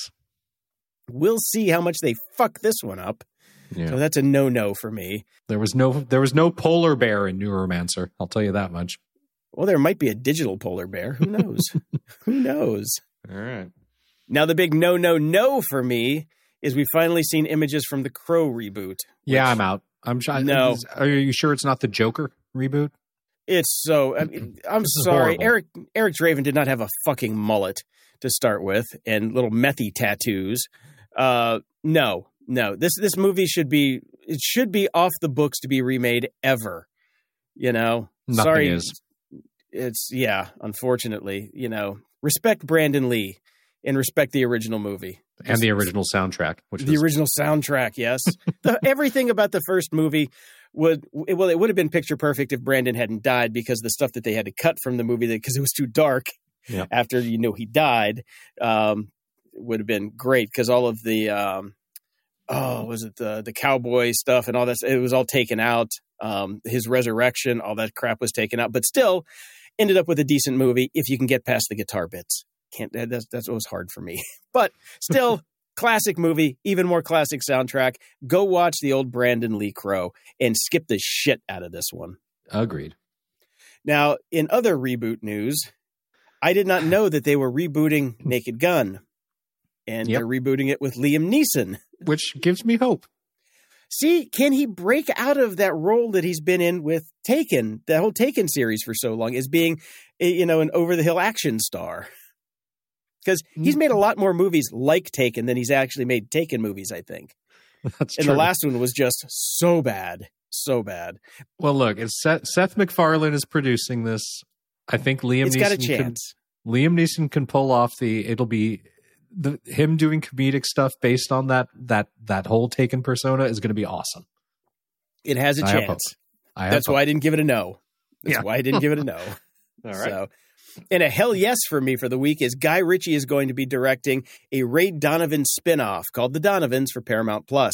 We'll see how much they fuck this one up. Yeah. So that's a no-no for me. There was no there was no polar bear in Neuromancer. I'll tell you that much. Well, there might be a digital polar bear. Who knows? Who knows? All right. Now the big no-no-no for me is we've finally seen images from the Crow reboot. Yeah, I'm out. I'm sure. No. Are you sure it's not the Joker reboot? It's so, I mean, I'm sorry. Horrible. Eric Eric Draven did not have a fucking mullet to start with and little methy tattoos. Uh, no, no, this, this movie should be, it should be off the books to be remade ever. You know, Nothing sorry. Is. It's, yeah, unfortunately, you know, respect Brandon Lee and respect the original movie. And the original soundtrack. Which the is... original soundtrack, yes. the, everything about the first movie would, well, it would have been picture perfect if Brandon hadn't died because the stuff that they had to cut from the movie because it was too dark yeah. after, you know, he died um, would have been great because all of the, um, oh, was it the, the cowboy stuff and all that? It was all taken out. Um, his resurrection, all that crap was taken out, but still ended up with a decent movie if you can get past the guitar bits. Can't that's that's what was hard for me, but still classic movie, even more classic soundtrack. Go watch the old Brandon Lee Crow and skip the shit out of this one. Agreed. Now, in other reboot news, I did not know that they were rebooting Naked Gun, and yep. they're rebooting it with Liam Neeson, which gives me hope. See, can he break out of that role that he's been in with Taken, the whole Taken series for so long, as being, you know, an over-the-hill action star? Because he's made a lot more movies like Taken than he's actually made Taken movies, I think. That's and true. the last one was just so bad, so bad. Well, look, it's Seth, Seth MacFarlane is producing this. I think Liam it's Neeson got a chance. Can, Liam Neeson can pull off the. It'll be the him doing comedic stuff based on that that that whole Taken persona is going to be awesome. It has a I chance. That's hope. why I didn't give it a no. That's yeah. why I didn't give it a no. All right. So, and a hell yes for me for the week is Guy Ritchie is going to be directing a Ray Donovan spinoff called The Donovans for Paramount Plus.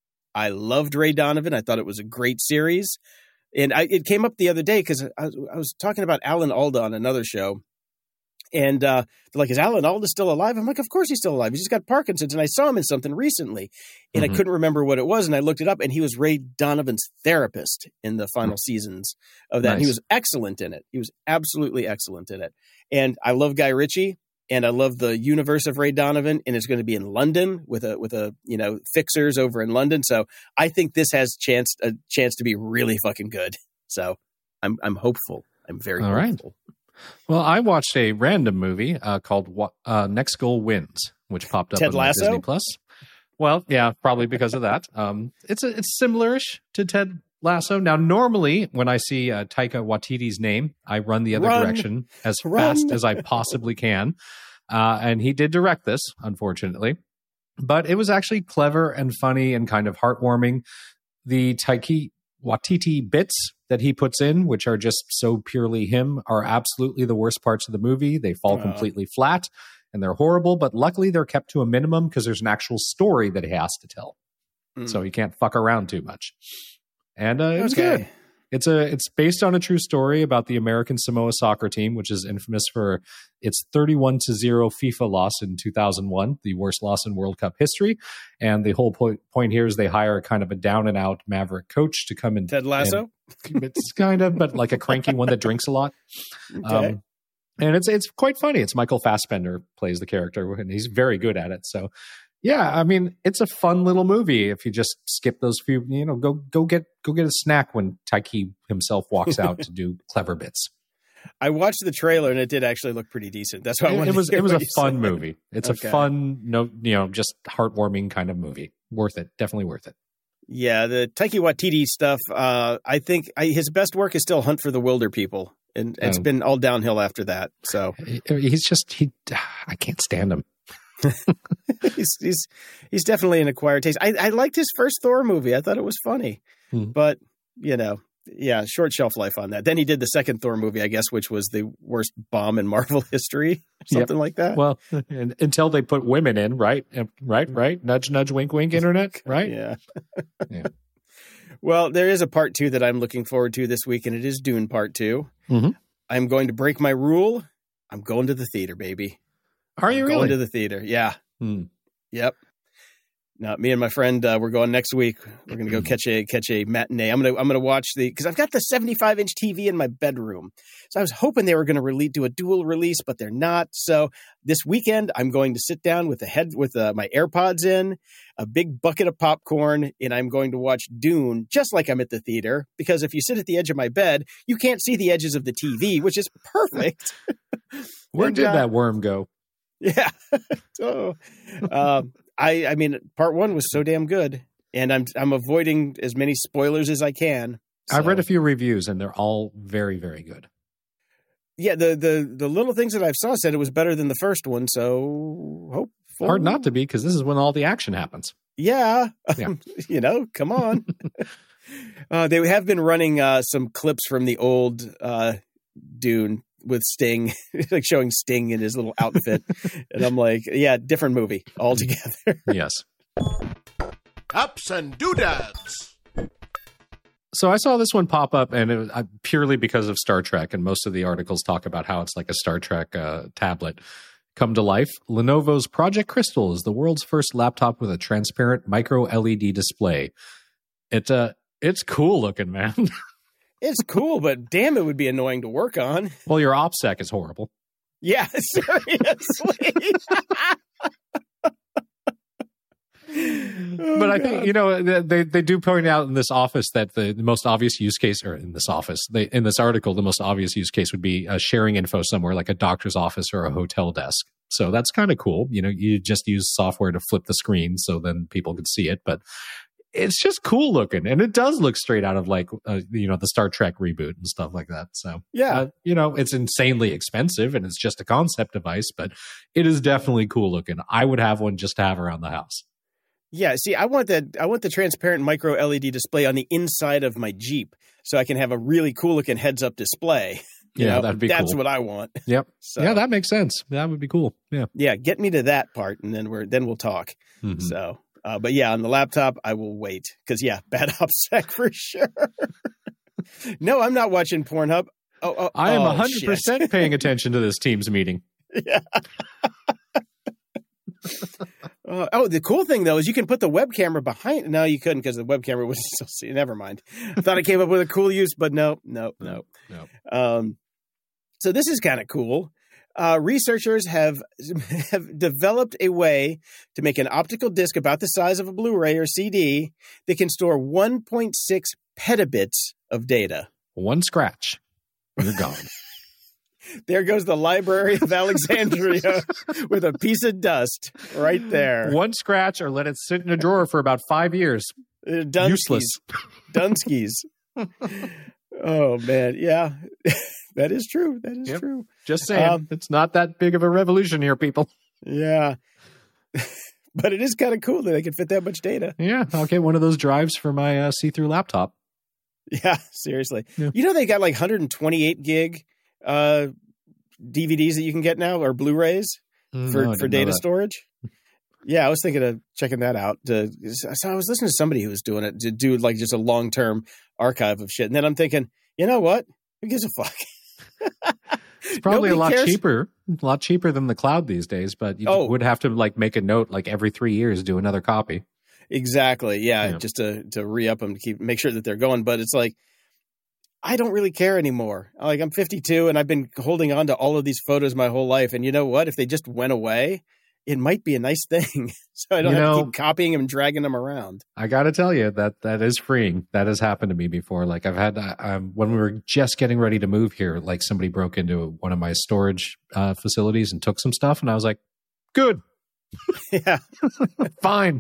I loved Ray Donovan. I thought it was a great series. And I, it came up the other day because I, I was talking about Alan Alda on another show. And uh, they're like, is Alan Alda still alive? I'm like, of course he's still alive. He's just got Parkinson's. And I saw him in something recently. And mm-hmm. I couldn't remember what it was. And I looked it up. And he was Ray Donovan's therapist in the final mm-hmm. seasons of that. Nice. And he was excellent in it. He was absolutely excellent in it. And I love Guy Ritchie. And I love the universe of Ray Donovan. And it's going to be in London with a, with a, you know, fixers over in London. So I think this has chance, a chance to be really fucking good. So I'm, I'm hopeful. I'm very All hopeful. Right. Well, I watched a random movie uh, called uh, Next Goal Wins, which popped up Ted on Lasso? Disney Plus. Well, yeah, probably because of that. Um, it's a, it's similar-ish to Ted Lasso. Now, normally when I see uh, Taika Waititi's name, I run the other Run. direction as Run. fast as I possibly can. Uh, and he did direct this, unfortunately. But it was actually clever and funny and kind of heartwarming. The Taika Waititi bits that he puts in, which are just so purely him, are absolutely the worst parts of the movie. They fall uh. completely flat. and they're horrible, but luckily they're kept to a minimum because there's an actual story that he has to tell. Mm. So he can't fuck around too much. And uh, it was Okay. good. It's a it's based on a true story about the American Samoa soccer team, which is infamous for its thirty-one to zero FIFA loss in two thousand one, the worst loss in World Cup history. And the whole point point here is they hire kind of a down and out maverick coach to come in. Ted Lasso? And, it's kind of, but like a cranky one that drinks a lot. Okay. Um, and it's it's quite funny. It's Michael Fassbender plays the character, and he's very good at it. So, yeah, I mean, it's a fun little movie if you just skip those few, you know, go go get go get a snack when Taiki himself walks out to do clever bits. I watched the trailer and it did actually look pretty decent. That's why I It, wanted it was to hear it was what a you fun said. movie. It's Okay. a fun, no, you know, just heartwarming kind of movie. Worth it. Definitely worth it. Yeah, the Taika Waititi stuff, uh, I think I, his best work is still Hunt for the Wilder People. And it's Um, been all downhill after that. So He- He's just he. I can't stand him. he's he's he's definitely an acquired taste. I, I liked his first Thor movie. I thought it was funny. Hmm. But, you know, yeah, short shelf life on that. Then he did the second Thor movie, I guess, which was the worst bomb in Marvel history. Something like that. Well, and, until they put women in, right? And- Right, right. Nudge, nudge, wink, wink. Internet, right? Yeah. Yeah. Well, there is a part two that I'm looking forward to this week, and it is Dune Part Two. Mhm. I'm going to break my rule. I'm going to the theater, baby. Are you I'm really? going to the theater? Yeah. Hmm. Yep. Now, me and my friend, uh, we're going next week. We're going to go catch a catch a matinee. I'm gonna I'm gonna watch the because I've got the seventy-five inch T V in my bedroom. So I was hoping they were going to release do a dual release, but they're not. So this weekend, I'm going to sit down with the head with uh, my AirPods in, a big bucket of popcorn, and I'm going to watch Dune just like I'm at the theater. Because if you sit at the edge of my bed, you can't see the edges of the T V, which is perfect. Where And, did uh, that worm go? Yeah. so, um, I, I mean, part one was so damn good, and I'm, I'm avoiding as many spoilers as I can. I've So, read a few reviews, and they're all very, very good. Yeah, the, the, the little things that I saw said it was better than the first one. So, hopefully, Hard not to be because this is when all the action happens. Yeah, Yeah. you know, come on. uh, they have been running uh, some clips from the old uh, Dune with Sting, like showing Sting in his little outfit, and I'm like, yeah, different movie altogether. Yes. Ups and doodads. So I saw this one pop up, and it was uh, purely because of Star Trek, and most of the articles talk about how it's like a Star Trek uh, tablet come to life. Lenovo's Project Crystal is the world's first laptop with a transparent micro L E D display. It uh, it's cool looking, man. It's cool, but damn, it would be annoying to work on. Well, your OPSEC is horrible. Yeah, seriously. But I think, you know, they they do point out in this office that the, the most obvious use case, or in this office, they, in this article, the most obvious use case would be uh, sharing info somewhere like a doctor's office or a hotel desk. So that's kind of cool. You know, you just use software to flip the screen so then people could see it. But it's just cool looking. And it does look straight out of like, uh, you know, the Star Trek reboot and stuff like that. So, Yeah. uh, you know, it's insanely expensive and it's just a concept device, but it is definitely cool looking. I would have one just to have around the house. Yeah, see, I want that. I want the transparent micro L E D display on the inside of my Jeep, so I can have a really cool looking heads up display. You Yeah, know, that'd be that's cool. what I want. Yep. So, Yeah, that makes sense. That would be cool. Yeah. yeah, get me to that part, and then we're then we'll talk. Mhm. So, uh, but yeah, on the laptop, I will wait because yeah, bad OPSEC for sure. No, I'm not watching Pornhub. Oh, oh I am oh, one hundred percent shit. paying attention to this Teams meeting. Yeah. Uh, oh, the cool thing though is you can put the web camera behind. No, you couldn't because the web camera was still see. Never mind. I thought I came up with a cool use, but no, no, no. No. Um, so this is kind of cool. Uh, researchers have have developed a way to make an optical disc about the size of a Blu-ray or C D that can store one point six petabits of data. One scratch. You're gone. There goes the Library of Alexandria with a piece of dust right there. One scratch or let it sit in a drawer for about five years. Uh, Dunskies. Useless. Dunskies. Oh, man. Yeah, that is true. That is Yep. true. Just saying. Um, it's not that big of a revolution here, people. Yeah. But it is kind of cool that they can fit that much data. Yeah, I'll get one of those drives for my uh, see-through laptop. Yeah, seriously. Yeah. You know, they got like one hundred twenty-eight gig uh, D V Ds that you can get now or Blu-rays. Mm, for no, I for didn't know data that. storage. Yeah, I was thinking of checking that out. To, so I was listening to somebody who was doing it to do like just a long term archive of shit, and then I'm thinking, you know what? Who gives a fuck? It's probably Nobody a lot cares. cheaper, a lot cheaper than the cloud these days. But you Oh. would have to like make a note like every three years, do another copy. Exactly. Yeah, Yeah. just to to re up them to keep make sure that they're going. But it's like I don't really care anymore. Like I'm fifty-two and I've been holding on to all of these photos my whole life. And you know what? If they just went away, it might be a nice thing. So I don't You have know- to keep copying them and dragging them around. I got to tell you that that is freeing. That has happened to me before. Like I've had, uh, um, when we were just getting ready to move here, like somebody broke into one of my storage uh, facilities and took some stuff. And I was like, good, Yeah. fine.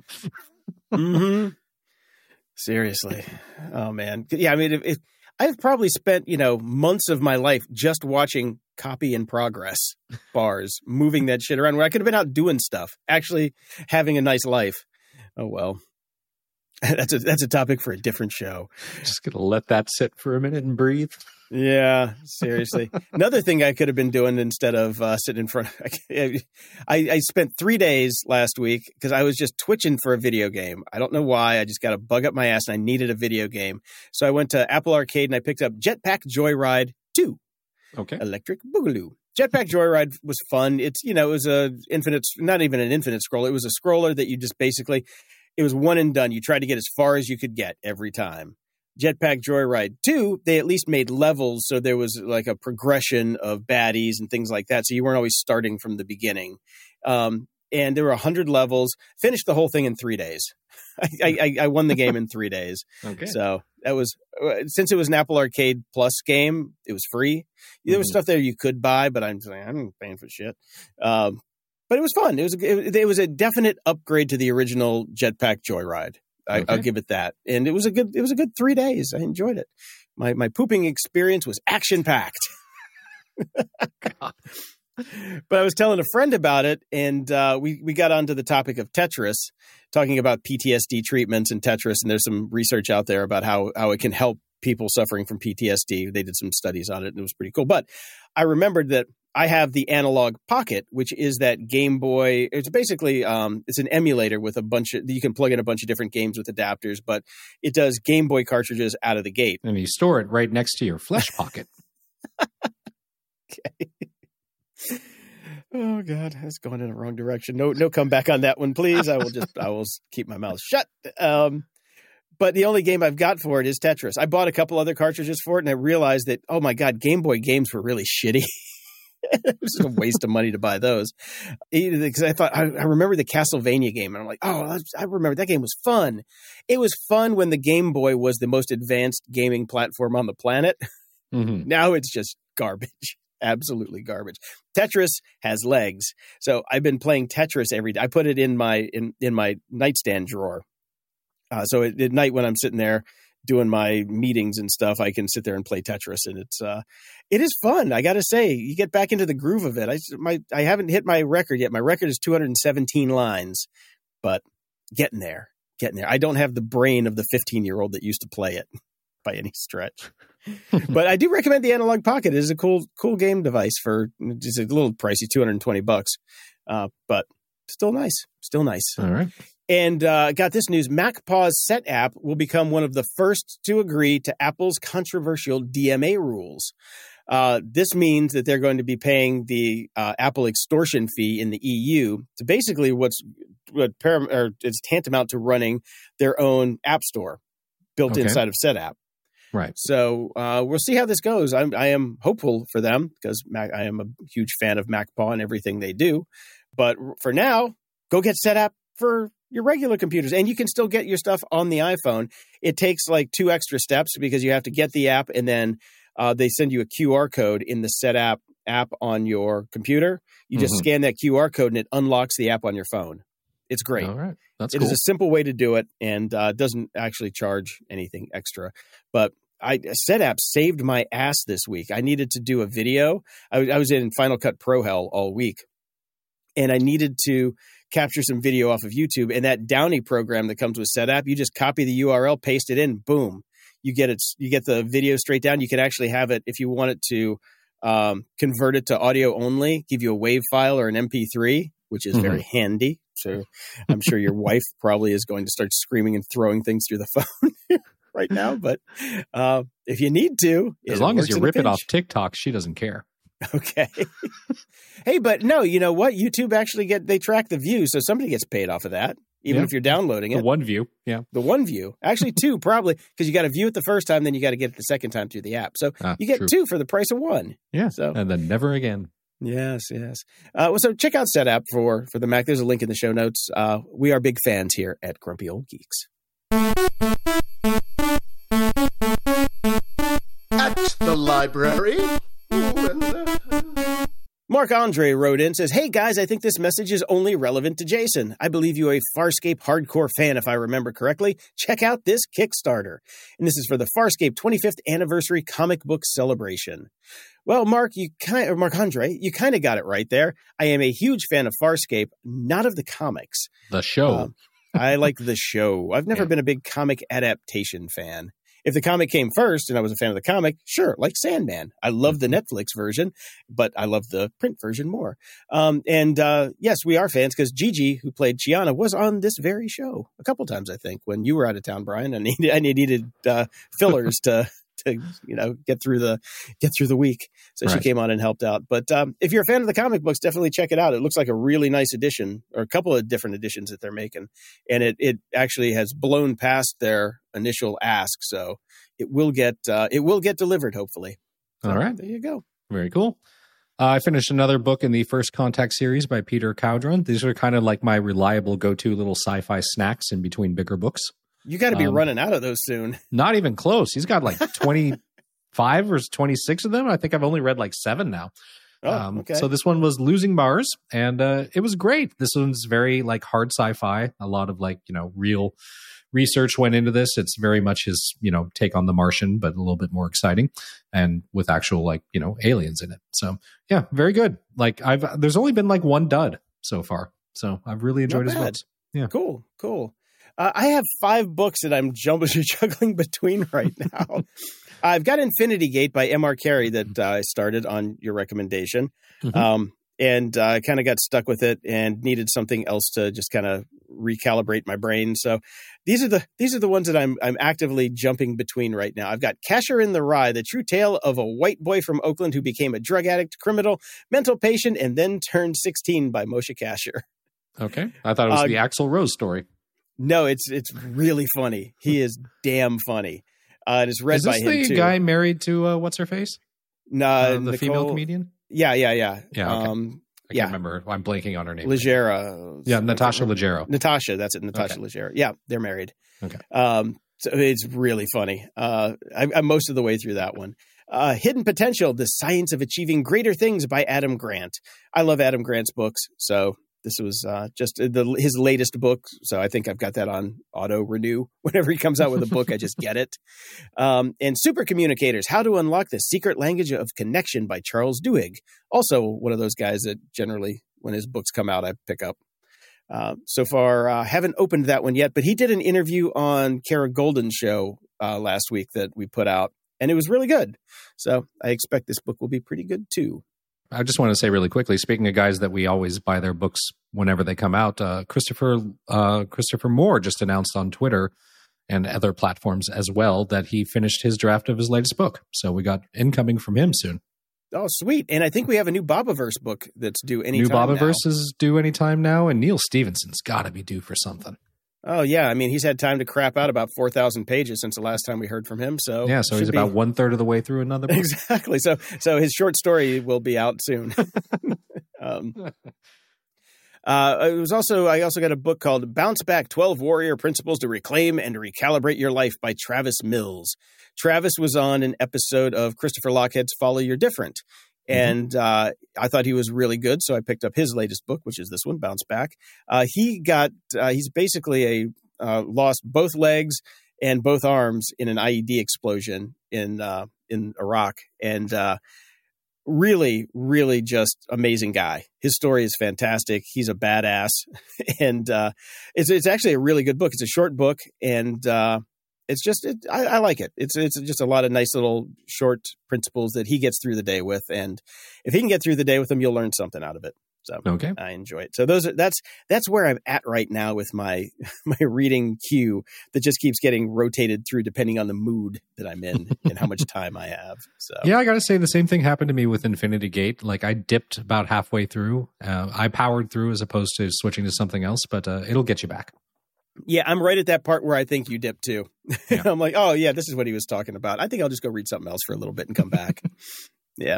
hmm Seriously. Oh man. Yeah. I mean, if, if I've probably spent, you know, months of my life just watching copy in progress bars, moving that shit around where I could have been out doing stuff, actually having a nice life. Oh, well, that's a, that's a topic for a different show. Just going to let that sit for a minute and breathe. Yeah, seriously. Another thing I could have been doing instead of uh, sitting in front. I, I spent three days last week because I was just twitching for a video game. I don't know why. I just got a bug up my ass and I needed a video game. So I went to Apple Arcade and I picked up Jetpack Joyride two, Okay. Electric Boogaloo. Jetpack Joyride was fun. It's, you know, it was a infinite, not even an infinite scroller. It was a scroller that you just basically, it was one and done. You tried to get as far as you could get every time. Jetpack Joyride two, they at least made levels, so there was like a progression of baddies and things like that, so you weren't always starting from the beginning. Um, and there were one hundred levels. Finished the whole thing in three days. I, I, I won the game in three days. Okay. So that was, since it was an Apple Arcade Plus game, it was free. There was Mhm. stuff there you could buy, but I'm saying I'm not paying for shit. Um, but it was fun. It was it, it was a definite upgrade to the original Jetpack Joyride. I, Okay. I'll give it that. And it was a good, it was a good three days. I enjoyed it. My, my pooping experience was action packed, but I was telling a friend about it and, uh, we, we got onto the topic of Tetris, talking about P T S D treatments and Tetris. And there's some research out there about how, how it can help people suffering from P T S D. They did some studies on it and it was pretty cool. But I remembered that I have the Analog Pocket, which is that Game Boy. It's basically um, it's an emulator with a bunch of, you can plug in a bunch of different games with adapters, but it does Game Boy cartridges out of the gate. And you store it right next to your flesh pocket. Oh God, that's going in the wrong direction. No, no comeback on that one, please. I will just, I will keep my mouth shut. Um, but the only game I've got for it is Tetris. I bought a couple other cartridges for it, and I realized that, oh my God, Game Boy games were really shitty. It was just a waste of money to buy those. Because I thought, I, I remember the Castlevania game, and I'm like, oh, I remember that game was fun. It was fun when the Game Boy was the most advanced gaming platform on the planet. Mm-hmm. Now it's just garbage. Absolutely garbage. Tetris has legs. So I've been playing Tetris every day. I put it in my in, in my nightstand drawer. Uh, so at, at night when I'm sitting there doing my meetings and stuff, I can sit there and play Tetris, and it's uh, it is fun. I got to say, you get back into the groove of it. I my I haven't hit my record yet. My record is two hundred seventeen lines, but getting there, getting there. I don't have the brain of the fifteen year old that used to play it by any stretch. But I do recommend the Analog Pocket. It is a cool cool game device for just a little pricey, two hundred twenty bucks, uh, but still nice, still nice. All right. And uh, got this news. MacPaws Set app will become one of the first to agree to Apple's controversial D M A rules. Uh, this means that they're going to be paying the uh, Apple extortion fee in the E U to basically what's what param- or it's tantamount to running their own app store built Okay. inside of Set app. Right. So uh, we'll see how this goes. I'm, I am hopeful for them because Mac, I am a huge fan of MacPaw and everything they do. But for now, go get Set app for your regular computers, and you can still get your stuff on the iPhone. It takes like two extra steps because you have to get the app, and then uh, they send you a Q R code in the Set app app on your computer. You just Mhm. scan that Q R code, and it unlocks the app on your phone. It's great. All right. That's It cool. is a simple way to do it, and uh, doesn't actually charge anything extra. But I Set app saved my ass this week. I needed to do a video. I, I was in Final Cut Pro hell all week, and I needed to capture some video off of YouTube. And that Downey program that comes with Set app, you just copy the U R L, paste it in, boom, you get it. You get the video straight down. You can actually have it if you want it to um, convert it to audio only, give you a WAV file or an M P three, which is mm-hmm. very handy. So I'm sure your wife probably is going to start screaming and throwing things through the phone right now. But uh, if you need to, as long as you rip it off TikTok, she doesn't care. Okay. Hey, but no, you know what? YouTube actually get, they track the views. So somebody gets paid off of that, even yeah. if you're downloading it. The one view. Yeah. The one view. Actually, two probably, because you got to view it the first time, then you got to get it the second time through the app. So ah, you get true. two for the price of one. Yeah. So and then never again. Yes, yes. Uh, well, so check out SetApp for, for the Mac. There's a link in the show notes. Uh, we are big fans here at Grumpy Old Geeks. At the library. Mark Andre wrote in, says, "Hey guys, I think this message is only relevant to Jason. I believe you're a Farscape hardcore fan, if I remember correctly. Check out this Kickstarter." And this is for the Farscape twenty-fifth Anniversary Comic Book Celebration. Well, Mark, you kind or Mark Andre, you kind of got it right there. I am a huge fan of Farscape, not of the comics. The show. Um, I like the show. I've never yeah. been a big comic adaptation fan. If the comic came first and I was a fan of the comic, sure, like Sandman. I love the Netflix version, but I love the print version more. Um, and uh, yes, we are fans because Gigi, who played Chiana, was on this very show a couple times, I think, when you were out of town, Brian. I needed, I needed uh, fillers to to you know get through the get through the week, so right. she came on and helped out. But um, if you're a fan of the comic books, definitely check it out. It looks like a really nice edition, or a couple of different editions that they're making, and it it actually has blown past their initial ask, so it will get uh, it will get delivered hopefully. So, all right, there you go. Very cool. Uh, I finished another book in the First Contact series by Peter Cowdron. These are kind of like my reliable go-to little sci-fi snacks in between bigger books. You got to be um, running out of those soon. Not even close. He's got like twenty-five or twenty-six of them. I think I've only read like seven now. Oh, um, okay. So this one was Losing Mars, and uh, it was great. This one's very like hard sci-fi. A lot of like, you know, real research went into this. It's very much his, you know, take on The Martian, but a little bit more exciting and with actual like, you know, aliens in it. So yeah, very good. Like I've, there's only been like one dud so far. So I've really enjoyed his books. Yeah. Cool. Cool. Uh, I have five books that I'm jumbling, juggling between right now. I've got Infinity Gate by M R Carey that uh, I started on your recommendation. Mm-hmm. Um, and I uh, kind of got stuck with it and needed something else to just kind of recalibrate my brain. So these are the these are the ones that I'm I'm actively jumping between right now. I've got Casher in the Rye, the true tale of a white boy from Oakland who became a drug addict, criminal, mental patient, and then turned sixteen by Moshe Kasher. Okay. I thought it was uh, the Axl Rose story. No, it's it's really funny. He is damn funny. Uh, it is read is this by him the too. Guy married to uh, what's her face? No, uh, the Nicole, female comedian. Yeah, yeah, yeah. Yeah. Okay. Um, I yeah. can't remember. I'm blanking on her name. Leggero. Yeah, Natasha Leggero. Natasha, that's it. Natasha okay. Leggero. Yeah, they're married. Okay. Um, so it's really funny. Uh, I, I'm most of the way through that one. Uh, Hidden Potential: The Science of Achieving Greater Things by Adam Grant. I love Adam Grant's books, so this was uh, just the, his latest book. So I think I've got that on auto renew. Whenever he comes out with a book, I just get it. Um, and Super Communicators: How to Unlock the Secret Language of Connection by Charles Duhigg. Also one of those guys that generally, when his books come out, I pick up. Uh, so far, uh, haven't opened that one yet, but he did an interview on Kara Goldin's show uh, last week that we put out, and it was really good. So I expect this book will be pretty good too. I just want to say really quickly, speaking of guys that we always buy their books whenever they come out, uh, Christopher uh, Christopher Moore just announced on Twitter and other platforms as well that he finished his draft of his latest book. So we got incoming from him soon. Oh, sweet. And I think we have a new Bobaverse book that's due anytime New Bobaverse now. is due anytime now, and Neil Stephenson's got to be due for something. Oh, yeah. I mean, he's had time to crap out about four thousand pages since the last time we heard from him. So yeah, so he's be... about one-third of the way through another book. Exactly. So so his short story will be out soon. um, uh, it was also I also got a book called Bounce Back, twelve Warrior Principles to Reclaim and Recalibrate Your Life by Travis Mills. Travis was on an episode of Christopher Lockhead's Follow Your Different. And uh, I thought he was really good, so I picked up his latest book, which is this one, Bounce Back. Uh, he got uh, he's basically a uh, lost both legs and both arms in an I E D explosion in uh, in Iraq, and uh, really, really just amazing guy. His story is fantastic. He's a badass, and uh, it's it's actually a really good book. It's a short book, and uh, it's just, it, I, I like it. It's it's just a lot of nice little short principles that he gets through the day with. And if he can get through the day with them, you'll learn something out of it. So okay. I enjoy it. So those are, that's, that's where I'm at right now with my, my reading queue that just keeps getting rotated through depending on the mood that I'm in and how much time I have. So yeah, I got to say the same thing happened to me with Infinity Gate. Like I dipped about halfway through. Uh, I powered through as opposed to switching to something else, but uh, it'll get you back. Yeah, I'm right at that part where I think you dip too. Yeah. I'm like, oh yeah, this is what he was talking about. I think I'll just go read something else for a little bit and come back. Yeah.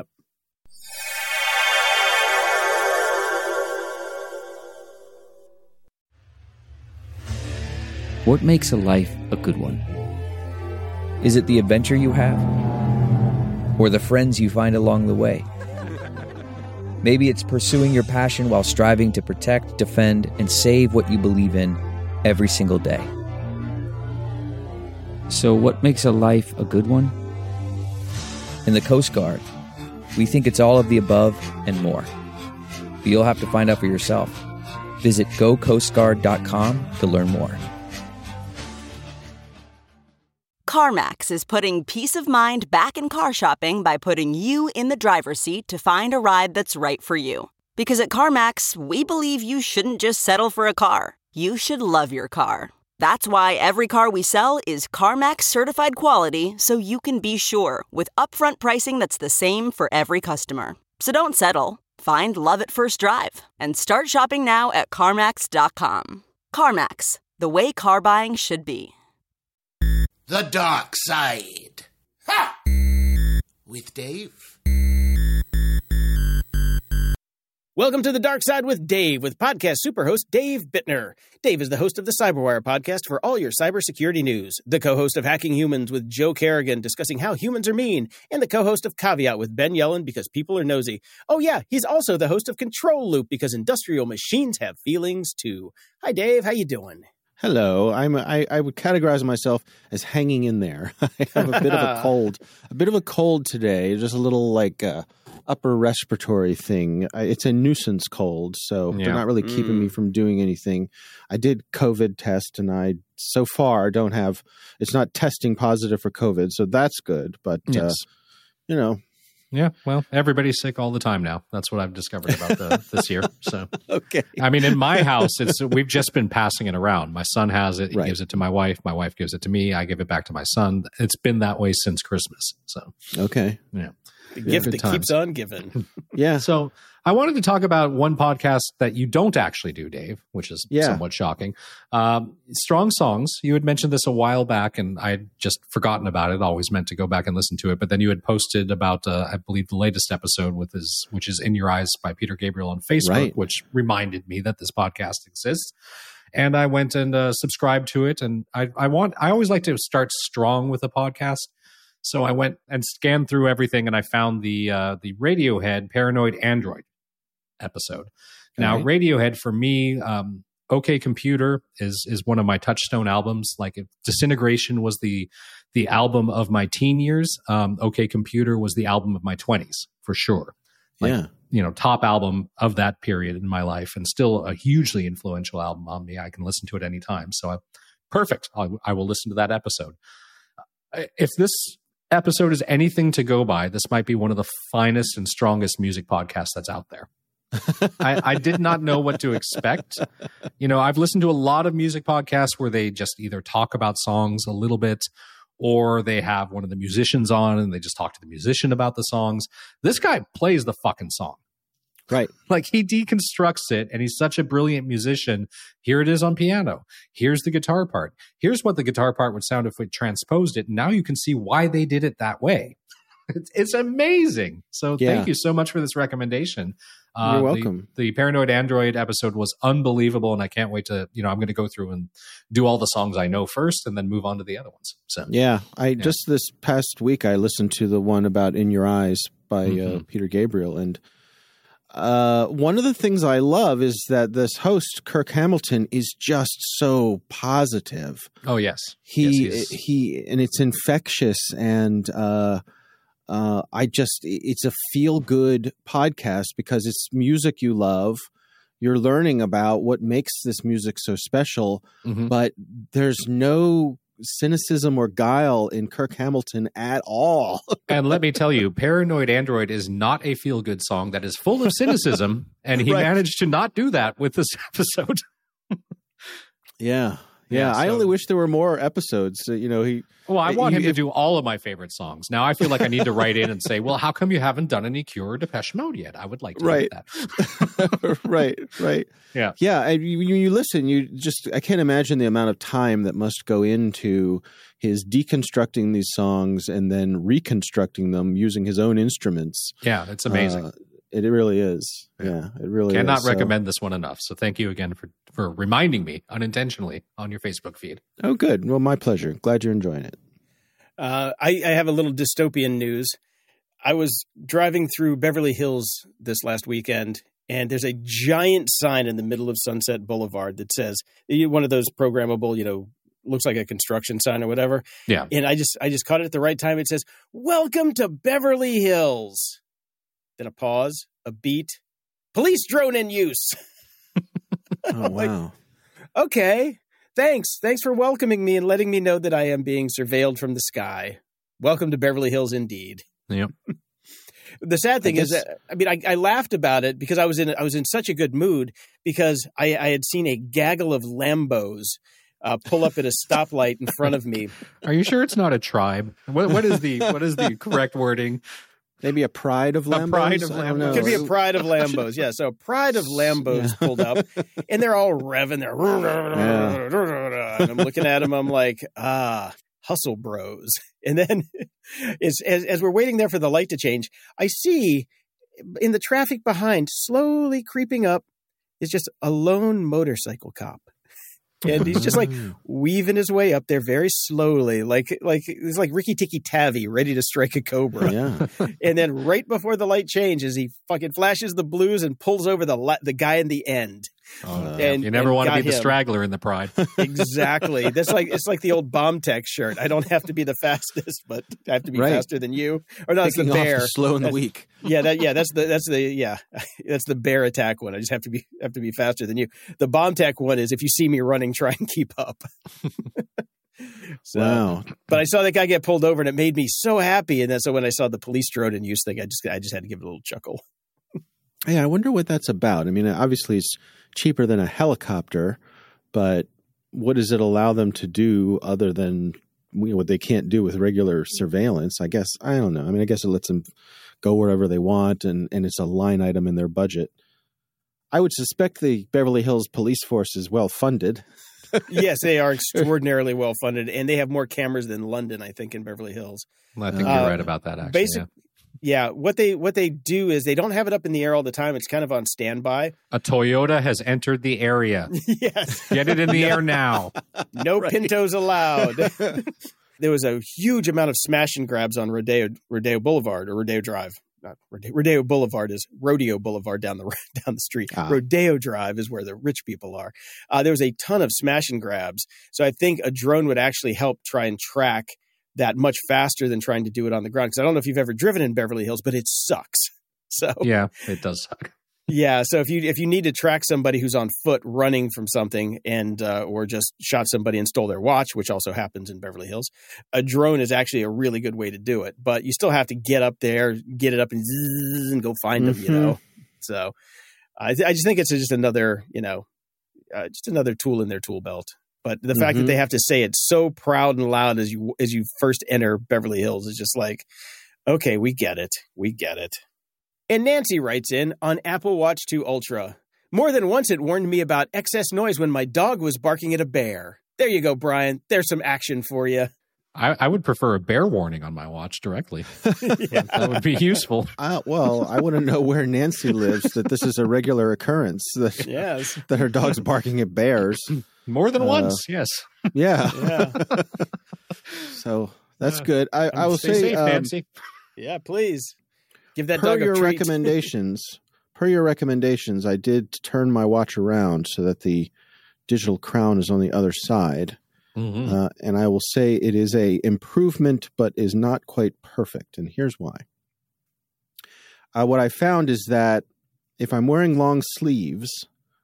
What makes a life a good one? Is it the adventure you have? Or the friends you find along the way? Maybe it's pursuing your passion while striving to protect, defend, and save what you believe in every single day. So what makes a life a good one? In the Coast Guard, we think it's all of the above and more. But you'll have to find out for yourself. Visit go coast guard dot com to learn more. CarMax is putting peace of mind back in car shopping by putting you in the driver's seat to find a ride that's right for you. Because at CarMax, we believe you shouldn't just settle for a car. You should love your car. That's why every car we sell is CarMax certified quality, so you can be sure with upfront pricing that's the same for every customer. So don't settle. Find love at first drive and start shopping now at CarMax dot com. CarMax, the way car buying should be. The Dark Side. Ha! With Dave. Welcome to The Dark Side with Dave, with podcast superhost Dave Bittner. Dave is the host of the Cyberwire podcast for all your cybersecurity news, the co-host of Hacking Humans with Joe Kerrigan discussing how humans are mean, and the co-host of Caveat with Ben Yellen because people are nosy. Oh yeah, he's also the host of Control Loop because industrial machines have feelings too. Hi Dave, how you doing? Hello. I'm. I, I would categorize myself as hanging in there. I have a bit of a cold, a bit of a cold today. Just a little like uh, upper respiratory thing. I, it's a nuisance cold, so Yeah. they're not really keeping Mm. me from doing anything. I did COVID test, and I so far don't have. It's not testing positive for COVID, so that's good. But Yes. uh, you know, Yeah, well, everybody's sick all the time now. That's what I've discovered about the, this year. So, Okay. I mean, in my house, it's we've just been passing it around. My son has it; he Right. gives it to my wife. My wife gives it to me. I give it back to my son. It's been that way since Christmas. So, okay, yeah. The gift good that times. keeps on giving. yeah. So, I wanted to talk about one podcast that you don't actually do, Dave, which is Yeah. somewhat shocking. Um, Strong Songs. You had mentioned this a while back, and I had just forgotten about it. Always meant to go back and listen to it, but then you had posted about, uh, I believe, the latest episode with his, which is In Your Eyes by Peter Gabriel on Facebook, Right. which reminded me that this podcast exists. And I went and uh, subscribed to it, and I, I want. I always like to start strong with a podcast. So I went and scanned through everything, and I found the uh, the Radiohead Paranoid Android episode. Now, Okay. Radiohead for me, um, OK Computer is is one of my touchstone albums. Like if Disintegration was the the album of my teen years, um, OK Computer was the album of my twenties for sure. Like, yeah. you know, top album of that period in my life, and still a hugely influential album on me. I can listen to it anytime. So I, perfect. I, I will listen to that episode. If this episode is anything to go by, this might be one of the finest and strongest music podcasts that's out there. I, I did not know what to expect. You know, I've listened to a lot of music podcasts where they just either talk about songs a little bit, or they have one of the musicians on and they just talk to the musician about the songs. This guy plays the fucking song. Right. Like he deconstructs it, and he's such a brilliant musician. Here it is on piano. Here's the guitar part. Here's what the guitar part would sound if we transposed it. Now you can see why they did it that way. It's, it's amazing. So Yeah. thank you so much for this recommendation. Uh, You're the- welcome. The, Paranoid Android episode was unbelievable, and I can't wait to, you know, I'm going to go through and do all the songs I know first and then move on to the other ones. So Yeah, I just this past week I listened to the one about In Your Eyes by uh, Mhm. Peter Gabriel, and uh, one of the things I love is that this host Kirk Hamilton is just so positive. oh, yes. He Yes, he's- he, and it's infectious, and uh, uh, I just it's a feel good podcast because it's music you love. You're learning about what makes this music so special, Mhm. but there's no cynicism or guile in Kirk Hamilton at all. And let me tell you, Paranoid Android is not a feel-good song that is full of cynicism, and he Right. managed to not do that with this episode. Yeah. Yeah, Yeah. I so- only wish there were more episodes. Uh, you know, he. Well, I want You- him to if- do all of my favorite songs. Now I feel like I need to write in and say, well, how come you haven't done any Cure or Depeche Mode yet? I would like to Right. do that. right. Right. Yeah. Yeah. And you, you you listen, you just, I can't imagine the amount of time that must go into his deconstructing these songs and then reconstructing them using his own instruments. Yeah, it's amazing. Uh, it, it really is. Yeah. It really Cannot is. So- recommend this one enough. So thank you again for, for reminding me unintentionally on your Facebook feed. Oh, good. Well, my pleasure. Glad you're enjoying it. Uh, I, I have a little dystopian news. I was driving through Beverly Hills this last weekend, and there's a giant sign in the middle of Sunset Boulevard that says, one of those programmable, you know, looks like a construction sign or whatever. Yeah. And I just I just caught it at the right time. It says, "Welcome to Beverly Hills." Then a pause, a beat, police drone in use. Oh, Like, wow. okay, thanks. Thanks for welcoming me and letting me know that I am being surveilled from the sky. Welcome to Beverly Hills indeed. Yep. The sad thing I is, guess- that, I mean, I, I laughed about it because I was in I was in such a good mood because I, I had seen a gaggle of Lambos uh, pull up at a stoplight in front of me. Are you sure it's not a tribe? What, what is the what is the correct wording? Maybe a pride of Lambos? pride of I don't Lambos. know. Could be a pride of Lambos, yeah. So a pride of Lambos Yeah. pulled up, and they're all revving. They're and I'm looking at them. I'm like, ah, hustle bros. And then, as, as as we're waiting there for the light to change, I see in the traffic behind, slowly creeping up, is just a lone motorcycle cop. And he's just like weaving his way up there very slowly, like like it's like Ricky Tikki Tavi ready to strike a cobra. Yeah. And then right before the light changes, he fucking flashes the blues and pulls over the la- the guy in the end. Oh, And- you never and want to got be the him. straggler in the pride. Exactly. That's like it's like the old bomb tech shirt. I don't have to be the fastest, but I have to be Right. faster than you. Or no, it's the Picking off bear. the slow and the That's- weak. Yeah, that yeah, that's the that's the yeah, that's the bear attack one. I just have to be have to be faster than you. The bomb tech one is if you see me running, try and keep up. So, Wow. but I saw that guy get pulled over, and it made me so happy. And then so when I saw the police drone in use thing, I just I just had to give it a little chuckle. Yeah, I wonder what that's about. I mean, obviously it's cheaper than a helicopter, but what does it allow them to do other than you know, what they can't do with regular surveillance? I guess, I don't know. I mean, I guess it lets them go wherever they want, and, and it's a line item in their budget. I would suspect the Beverly Hills police force is well funded. Yes, they are extraordinarily well funded, and they have more cameras than London, I think, in Beverly Hills. I think Uh, you're right about that. Actually, Basic, yeah. yeah. What they what they do is they don't have it up in the air all the time. It's kind of on standby. A Toyota has entered the area. Yes, Get it in the air now. no Right. Pintos allowed. There was a huge amount of smash and grabs on Rodeo Rodeo Boulevard or Rodeo Drive. Not Rodeo, Rodeo Boulevard is Rodeo Boulevard down the down the street. Ah. Rodeo Drive is where the rich people are. Uh, there was a ton of smash and grabs. So I think a drone would actually help try and track that much faster than trying to do it on the ground. Because I don't know if you've ever driven in Beverly Hills, but it sucks. So Yeah, it does suck. yeah, so if you if you need to track somebody who's on foot running from something and uh, or just shot somebody and stole their watch, which also happens in Beverly Hills, a drone is actually a really good way to do it. But you still have to get up there, get it up, and, zzz, and go find them. You know, so I, th- I just think it's just another you know uh, just another tool in their tool belt. But the fact that Mhm. they have to say it so proud and loud as you as you first enter Beverly Hills is just like, okay, we get it, we get it. And Nancy writes in on Apple Watch two Ultra. More than once it warned me about excess noise when my dog was barking at a bear. There you go, Brian. There's some action for you. I, I would prefer a bear warning on my watch directly. That would be useful. Uh, well, I want to know where Nancy lives, that this is a regular occurrence, that, Yes. that her dog's barking at bears. More than Uh, once, yes. Yeah. Yeah. So that's Uh, good. I, I will Stay say, safe, um, Nancy. Yeah, please. Give that per dog a your treat. recommendations, per your recommendations, I did turn my watch around so that the digital crown is on the other side. Mhm. Uh, and I will say it is a improvement, but is not quite perfect. And here's why. Uh, what I found is that if I'm wearing long sleeves,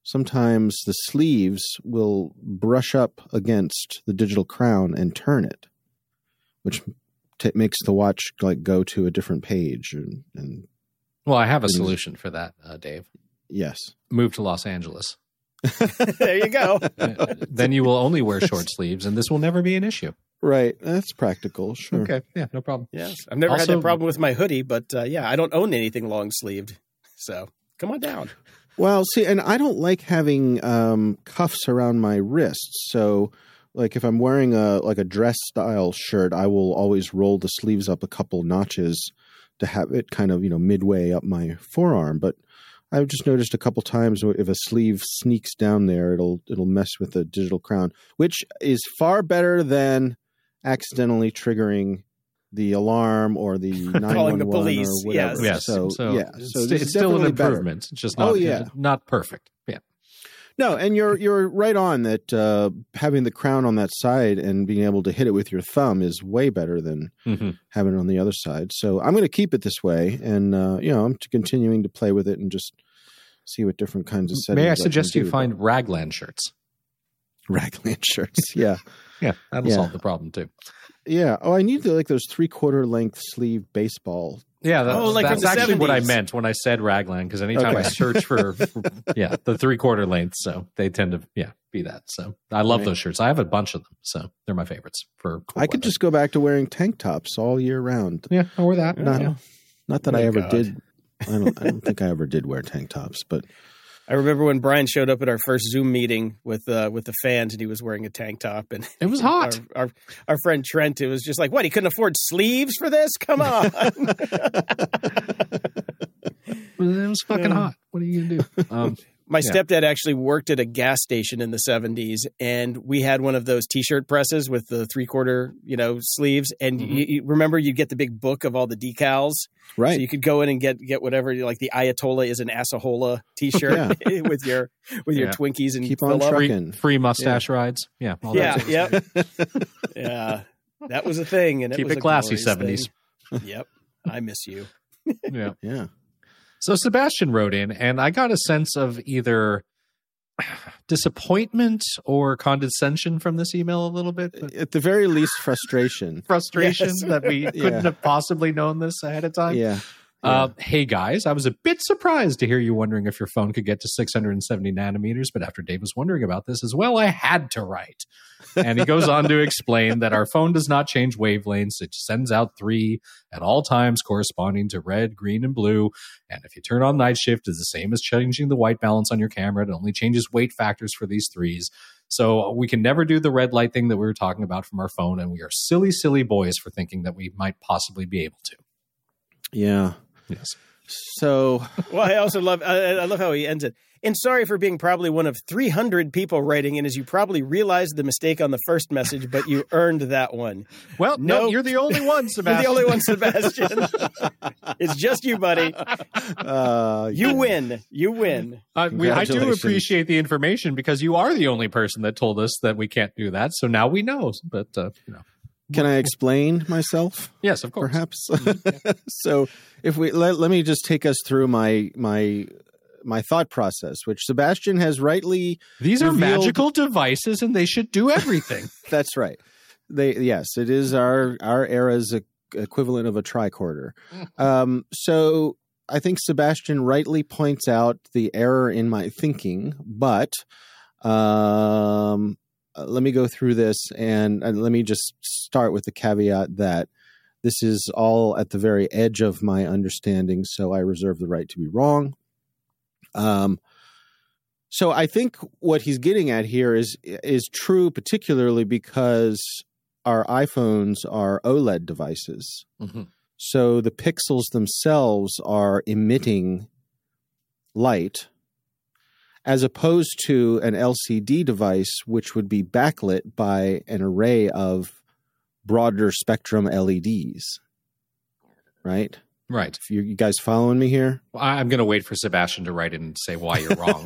sometimes the sleeves will brush up against the digital crown and turn it, which t- makes the watch like go to a different page. And, and well, I have a solution for that, uh, Dave. Yes. Move to Los Angeles. There you go. Then you will only wear short sleeves, and this will never be an issue. Right. That's practical. Sure. Okay. Yeah, no problem. Yes. I've never Also- had that problem with my hoodie, but uh, yeah, I don't own anything long sleeved. So come on down. Well, see, and I don't like having um, cuffs around my wrists. So, like, if I'm wearing a like a dress style shirt, I will always roll the sleeves up a couple notches to have it kind of, you know, midway up my forearm. But I've just noticed a couple times if a sleeve sneaks down there, it'll it'll mess with the digital crown, which is far better than accidentally triggering the alarm or the nine one one Calling the police, or whatever. Yes. So, so yeah, it's, so this it's is still an definitely better. improvement. It's just not, Oh, yeah. not perfect. Yeah. No, and you're you're right on that. Uh, having the crown on that side and being able to hit it with your thumb is way better than Mm-hmm. having it on the other side. So I'm going to keep it this way, and uh, you know, I'm continuing to play with it and just see what different kinds of settings. May I can suggest you do. find raglan shirts? raglan shirts? Yeah, Yeah, that'll Yeah. solve the problem too. yeah. Oh, I need the, like those three quarter length sleeve baseball. Yeah, that's, Oh, like that's from the actually what I seventies. meant when I said raglan, because anytime I Okay. search for, for yeah, the three quarter length, so they tend to yeah be that. So I love Right. those shirts. I have a bunch of them, so they're my favorites for. Cool I could weather. just go back to wearing tank tops all year round. yeah, I wear that. Not, yeah. not that Oh, I ever God. did. I don't. I don't think I ever did wear tank tops, but I remember when Brian showed up at our first Zoom meeting with uh, with the fans, and he was wearing a tank top, and It was hot. Our, our our friend Trent, it was just like, what? He couldn't afford sleeves for this? Come on! It was fucking hot. What are you gonna do? Um, My Yeah. stepdad actually worked at a gas station in the seventies, and we had one of those T-shirt presses with the three-quarter, you know, sleeves. And Mm-hmm. you, you remember, you'd get the big book of all the decals, right. so you could go in and get get whatever, like the Ayatollah is an Assahola T-shirt with your with your Yeah. Twinkies and Keep on fill up. free, trucking. free mustache rides. Yeah, all Yeah, that. yep, yeah, that was a thing, and Keep was it a classy, glorious seventies. thing. Yep, I miss you. Yeah. Yeah. So Sebastian wrote in, and I got a sense of either disappointment or condescension from this email a little bit. But At the very least, frustration. frustration Yes. that we couldn't Yeah. have possibly known this ahead of time. Yeah. Uh, hey guys, I was a bit surprised to hear you wondering if your phone could get to six hundred seventy nanometers, but after Dave was wondering about this as well, I had to write. And he goes on to explain that our phone does not change wavelengths. It sends out three at all times corresponding to red, green, and blue. And if you turn on night shift, it's the same as changing the white balance on your camera. It only changes weight factors for these threes. So we can never do the red light thing that we were talking about from our phone. And we are silly, silly boys for thinking that we might possibly be able to. Yeah. Yes. So Well, I also love I, I love how he ends it. And sorry for being probably one of three hundred people writing in, as you probably realized the mistake on the first message, but you earned that one. Well, no, No. you're the only one, You're Sebastian. the only one, Sebastian. It's just you, buddy. uh, You win. You win. Uh, we, I do Congratulations. appreciate the information because you are the only person that told us that we can't do that. So now we know. But uh, you know, Can I explain myself? yes, of course. Perhaps. So if we let, let me just take us through my my my thought process, which Sebastian has rightly. These are revealed- magical devices, and they should do everything. That's right. They yes, it is our our era's e- equivalent of a tricorder. Um, so I think Sebastian rightly points out the error in my thinking, but um, uh, let me go through this and, and let me just start with the caveat that this is all at the very edge of my understanding, so I reserve the right to be wrong. Um, so I think what he's getting at here is is true, particularly because our iPhones are OLED devices. Mhm. So the pixels themselves are emitting light, as opposed to an L C D device, which would be backlit by an array of broader spectrum L E Ds. Right? Right. If you, you guys following me here? Well, I- I'm going to wait for Sebastian to write in and say why you're wrong.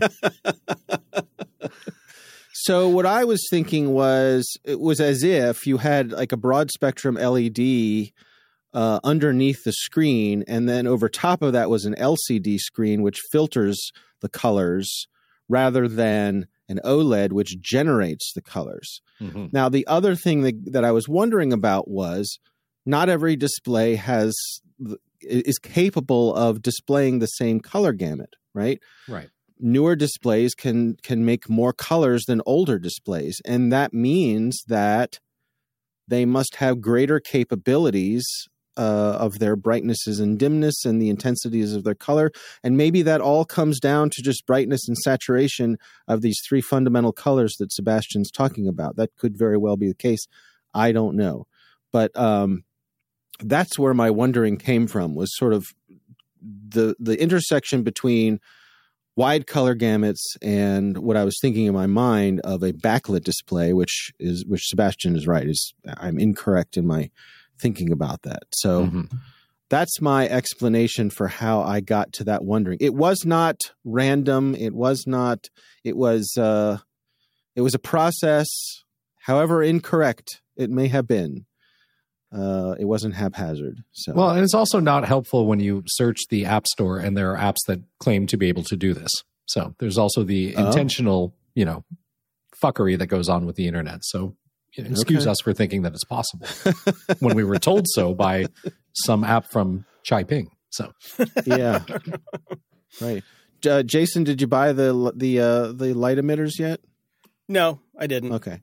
So what I was thinking was it was as if you had like a broad spectrum L E D uh, underneath the screen, and then over top of that was an L C D screen which filters the colors rather than an OLED, which generates the colors. Mm-hmm. Now, the other thing that, that I was wondering about was not every display has is capable of displaying the same color gamut, right? Right. Newer displays can can make more colors than older displays, and that means that they must have greater capabilities uh, of their brightnesses and dimness and the intensities of their color. And maybe that all comes down to just brightness and saturation of these three fundamental colors that Sebastian's talking about. That could very well be the case. I don't know. But um, that's where my wondering came from, was sort of the the intersection between wide color gamuts and what I was thinking in my mind of a backlit display, which is which Sebastian is right. Is I'm incorrect in my thinking about that. So Mm-hmm. that's my explanation for how I got to that wondering. It was not random. It was not. It was. Uh, it was a process, however incorrect it may have been. Uh, it wasn't haphazard. So Well, and it's also not helpful when you search the App Store and there are apps that claim to be able to do this. So there's also the Oh. intentional, you know, fuckery that goes on with the internet. So you know, excuse Okay. us for thinking that it's possible when we were told so by some app from Chai-Ping. So yeah, right. Uh, Jason, did you buy the the uh, the light emitters yet? No, I didn't. Okay.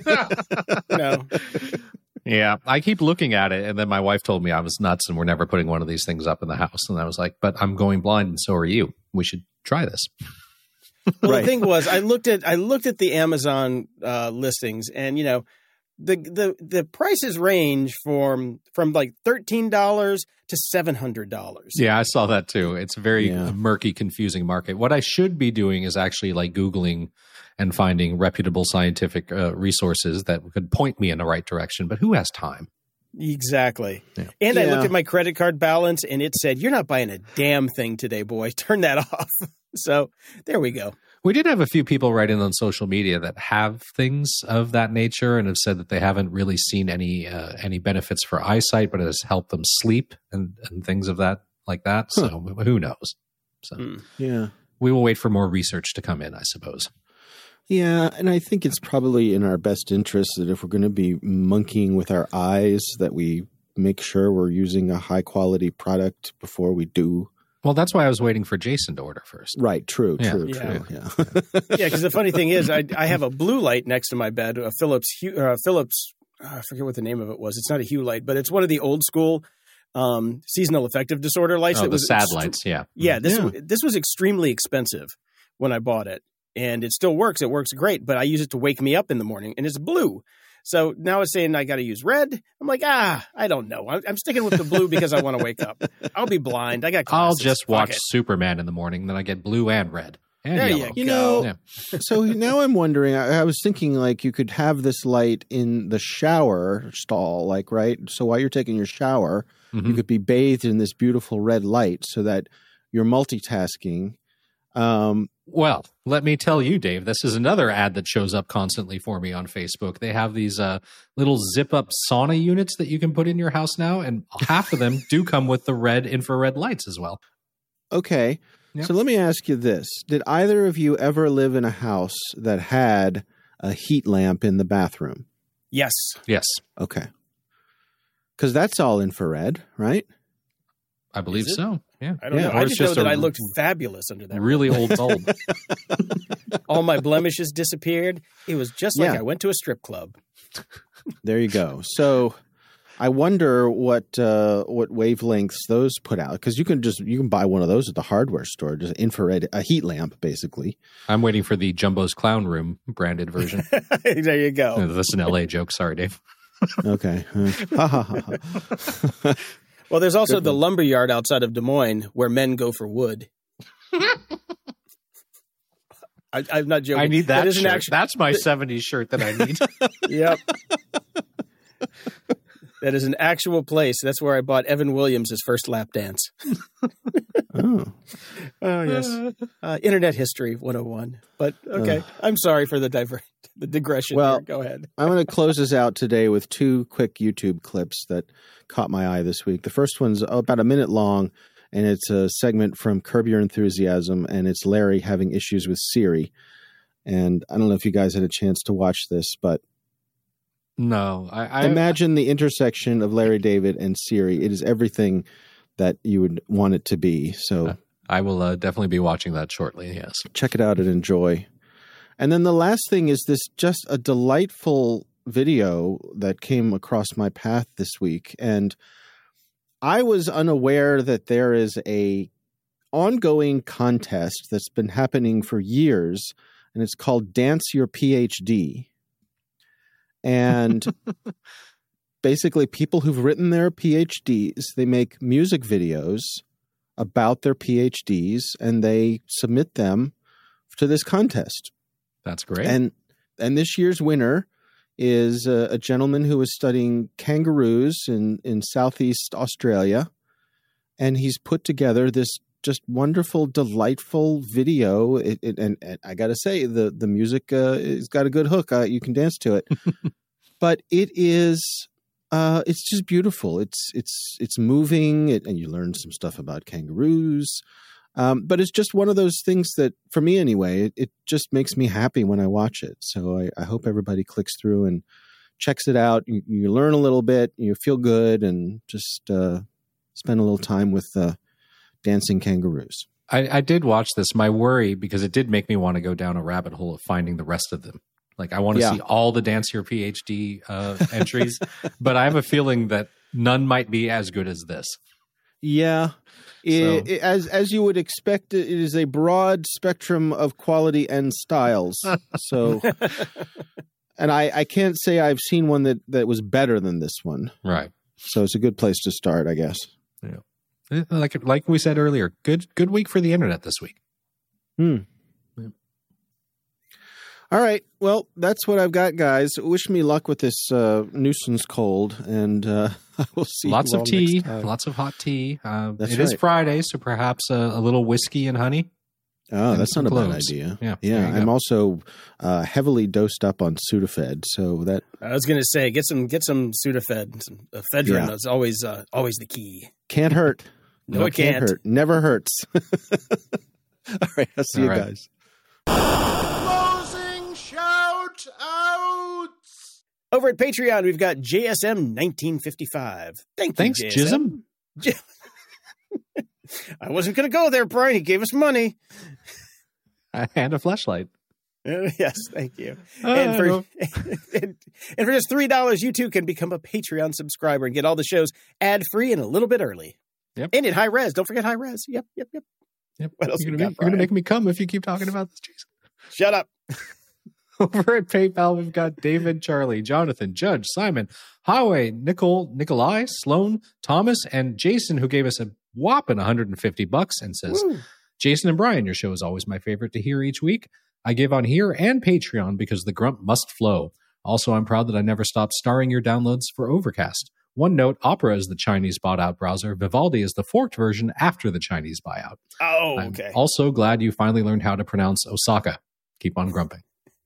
No. yeah, I keep looking at it, and then my wife told me I was nuts and we're never putting one of these things up in the house. And I was like, but I'm going blind and so are you. We should try this. Well, Right. the thing was, I looked at I looked at the Amazon uh, listings, and you know, the the the prices range from from like thirteen dollars to seven hundred dollars. Yeah, I saw that too. It's a very Yeah. murky, confusing market. What I should be doing is actually like Googling and finding reputable scientific uh, resources that could point me in the right direction. But who has time? Exactly. Yeah. And I Yeah. looked at my credit card balance, and it said, "You're not buying a damn thing today, boy. Turn that off." So there we go. We did have a few people write in on social media that have things of that nature and have said that they haven't really seen any uh, any benefits for eyesight, but it has helped them sleep and, and things of that like that. So who knows? So Hmm. Yeah. we will wait for more research to come in, I suppose. Yeah, and I think it's probably in our best interest that if we're going to be monkeying with our eyes, that we make sure we're using a high quality product before we do. Well, that's why I was waiting for Jason to order first. Right. True. Yeah. True. Yeah. True. Yeah. Yeah, because the funny thing is, I I have a blue light next to my bed, a Philips Hue- uh, Philips. Uh, I forget what the name of it was. It's not a Hue light, but it's one of the old school um, seasonal affective disorder lights. Oh, that the was sad ext- lights, yeah. Yeah, this Yeah. w- this was extremely expensive when I bought it, and it still works. It works great, but I use it to wake me up in the morning, and it's blue. So now it's saying I got to use red. I'm like, ah, I don't know. I'm, I'm sticking with the blue because I want to wake up. I'll be blind. I got I'll glasses. just Fuck watch it. Superman in the morning, then I get blue and red and There yellow. you You go. know, Yeah. so now I'm wondering, I, I was thinking like you could have this light in the shower stall, like, right? So while you're taking your shower, Mhm. you could be bathed in this beautiful red light so that you're multitasking. Um, Well, let me tell you, Dave, this is another ad that shows up constantly for me on Facebook. They have these uh, little zip-up sauna units that you can put in your house now, and half of them do come with the red infrared lights as well. okay. Yep. So let me ask you this. Did either of you ever live in a house that had a heat lamp in the bathroom? Yes. Yes, Okay. Because that's all infrared, right? I believe Is it? so. Yeah. I don't Yeah, know. or I it's just know just that a I looked fabulous under that. Really old bulb. All my blemishes disappeared. It was just like Yeah. I went to a strip club. There you go. So I wonder what uh, what wavelengths those put out, because you can just you can buy one of those at the hardware store, just infrared, a heat lamp, basically. I'm waiting for the Jumbo's Clown Room branded version. There you go. That's an L A joke. Sorry, Dave. Okay. Uh, ha, ha, ha, ha. Well, there's also the lumber yard outside of Des Moines where men go for wood. I, I'm not joking. I need that, is an shirt. actu- That's my seventies shirt that I need. Yep. That is an actual place. That's where I bought Evan Williams his first lap dance. Oh. Oh, yes. Uh, Internet history one oh one. But, okay. I'm sorry for the diver- the digression. Well, here. Go ahead. I'm going to close this out today with two quick YouTube clips that caught my eye this week. The first one's about a minute long, and it's a segment from Curb Your Enthusiasm, and it's Larry having issues with Siri. And I don't know if you guys had a chance to watch this, but no, I, I imagine the intersection of Larry David and Siri. It is everything that you would want it to be. So I will uh, definitely be watching that shortly. Yes, check it out and enjoy. And then the last thing is this just a delightful video that came across my path this week, and I was unaware that there is a ongoing contest that's been happening for years, and it's called Dance Your PhD. And basically people who've written their PhDs, they make music videos about their PhDs and they submit them to this contest. That's great. And and this year's winner is a, a gentleman who was studying kangaroos in, in Southeast Australia. And he's put together this just wonderful, delightful video. It, it, and, and I got to say, the, the music uh, has got a good hook. Uh, you can dance to it. But it is, uh, it's just beautiful. It's it's it's moving, it, and you learn some stuff about kangaroos. Um, but it's just one of those things that, for me anyway, it, it just makes me happy when I watch it. So I, I hope everybody clicks through and checks it out. You, you learn a little bit, you feel good, and just uh, spend a little time with uh, dancing kangaroos. I, I did watch this. My worry, because it did make me want to go down a rabbit hole of finding the rest of them. Like, I want to Yeah. see all the Dance Your PhD uh, entries, but I have a feeling that none might be as good as this. Yeah. It, So- it- as as you would expect, it is a broad spectrum of quality and styles. So, and I, I can't say I've seen one that, that was better than this one. Right. So it's a good place to start, I guess. Yeah. Like like we said earlier, good good week for the internet this week. Hmm. Yeah. All right. Well, that's what I've got, guys. Wish me luck with this uh, nuisance cold, and uh, I will see Lots you of all tea, next time. lots of hot tea. Uh, That's it is right. Friday, so perhaps a, a little whiskey and honey. Oh, and that's some not a bad cloves. idea. Yeah, Yeah. there you I'm go. also uh, heavily dosed up on Sudafed, so that I was going to say, get some get some Sudafed, some ephedrine. Yeah. That's always uh, always the key. can't hurt. No, it can't. hurt. Never hurts. All right. I'll see All you right. guys. Closing shout outs. Over at Patreon, we've got J S M nineteen fifty-five. Thank you, Thanks, J S M. Jism. I wasn't going to go there, Brian. He gave us money. And a flashlight. Uh, yes, thank you. Uh, and, for, no. and, and for just three dollars, you too can become a Patreon subscriber and get all the shows ad-free and a little bit early. Yep. And in high res. Don't forget high res. Yep, yep, yep. Yep. What else You're we gonna, got, make, you're gonna Brian? make me come if you keep talking about this, Jason. Shut up. Over at PayPal, we've got David, Charlie, Jonathan, Judge, Simon, Highway, Nicole, Nikolai, Sloan, Thomas, and Jason, who gave us a whopping one hundred fifty bucks and says, Woo. Jason and Brian, your show is always my favorite to hear each week. I give on here and Patreon because the grump must flow. Also, I'm proud that I never stopped starring your downloads for Overcast. One note, Opera is the Chinese bought-out browser. Vivaldi is the forked version after the Chinese buyout. Oh, I'm okay. also glad you finally learned how to pronounce Osaka. Keep on grumping.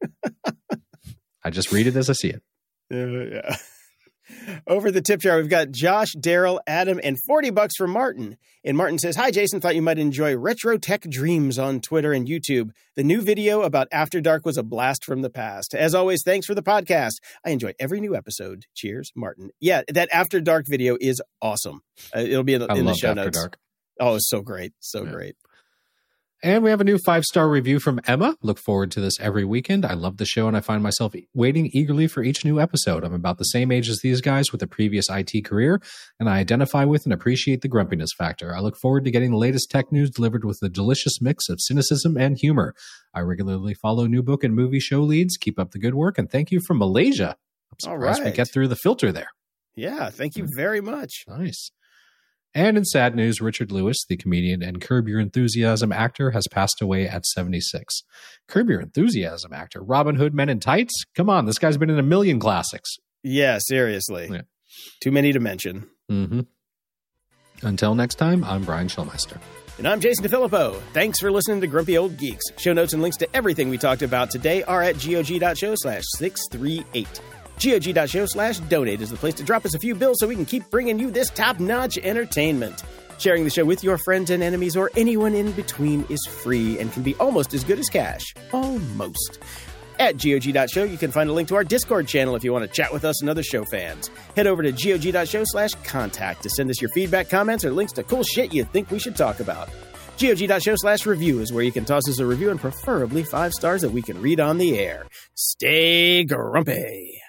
I just read it as I see it. Uh, yeah. Over the tip jar, we've got Josh, Daryl, Adam, and forty bucks from Martin. And Martin says, hi, Jason. Thought you might enjoy Retro Tech Dreams on Twitter and YouTube. The new video about After Dark was a blast from the past. As always, thanks for the podcast. I enjoy every new episode. Cheers, Martin. Yeah, that After Dark video is awesome. Uh, it'll be in, I in the love show After notes. Dark. Oh, it's so great. So Yeah. great. And we have a new five-star review from Emma. Look forward to this every weekend. I love the show, and I find myself waiting eagerly for each new episode. I'm about the same age as these guys with a previous I T career, and I identify with and appreciate the grumpiness factor. I look forward to getting the latest tech news delivered with a delicious mix of cynicism and humor. I regularly follow new book and movie show leads. Keep up the good work, and thank you from Malaysia. I'm surprised All we right. get through the filter there. Yeah, thank you very much. Nice. And in sad news, Richard Lewis, the comedian and Curb Your Enthusiasm actor, has passed away at seventy-six. Curb Your Enthusiasm actor, Robin Hood Men in Tights? Come on, this guy's been in a million classics. Yeah, seriously. Yeah. Too many to mention. Mm-hmm. Until next time, I'm Brian Schulmeister. And I'm Jason DeFilippo. Thanks for listening to Grumpy Old Geeks. Show notes and links to everything we talked about today are at gog.show slash 638. gog.show slash donate is the place to drop us a few bills so we can keep bringing you this top-notch entertainment. Sharing the show with your friends and enemies or anyone in between is free and can be almost as good as cash. Almost. At G O G dot show, you can find a link to our Discord channel if you want to chat with us and other show fans. Head over to G O G dot show slash contact to send us your feedback, comments, or links to cool shit you think we should talk about. G O G dot show slash review is where you can toss us a review and preferably five stars that we can read on the air. Stay grumpy.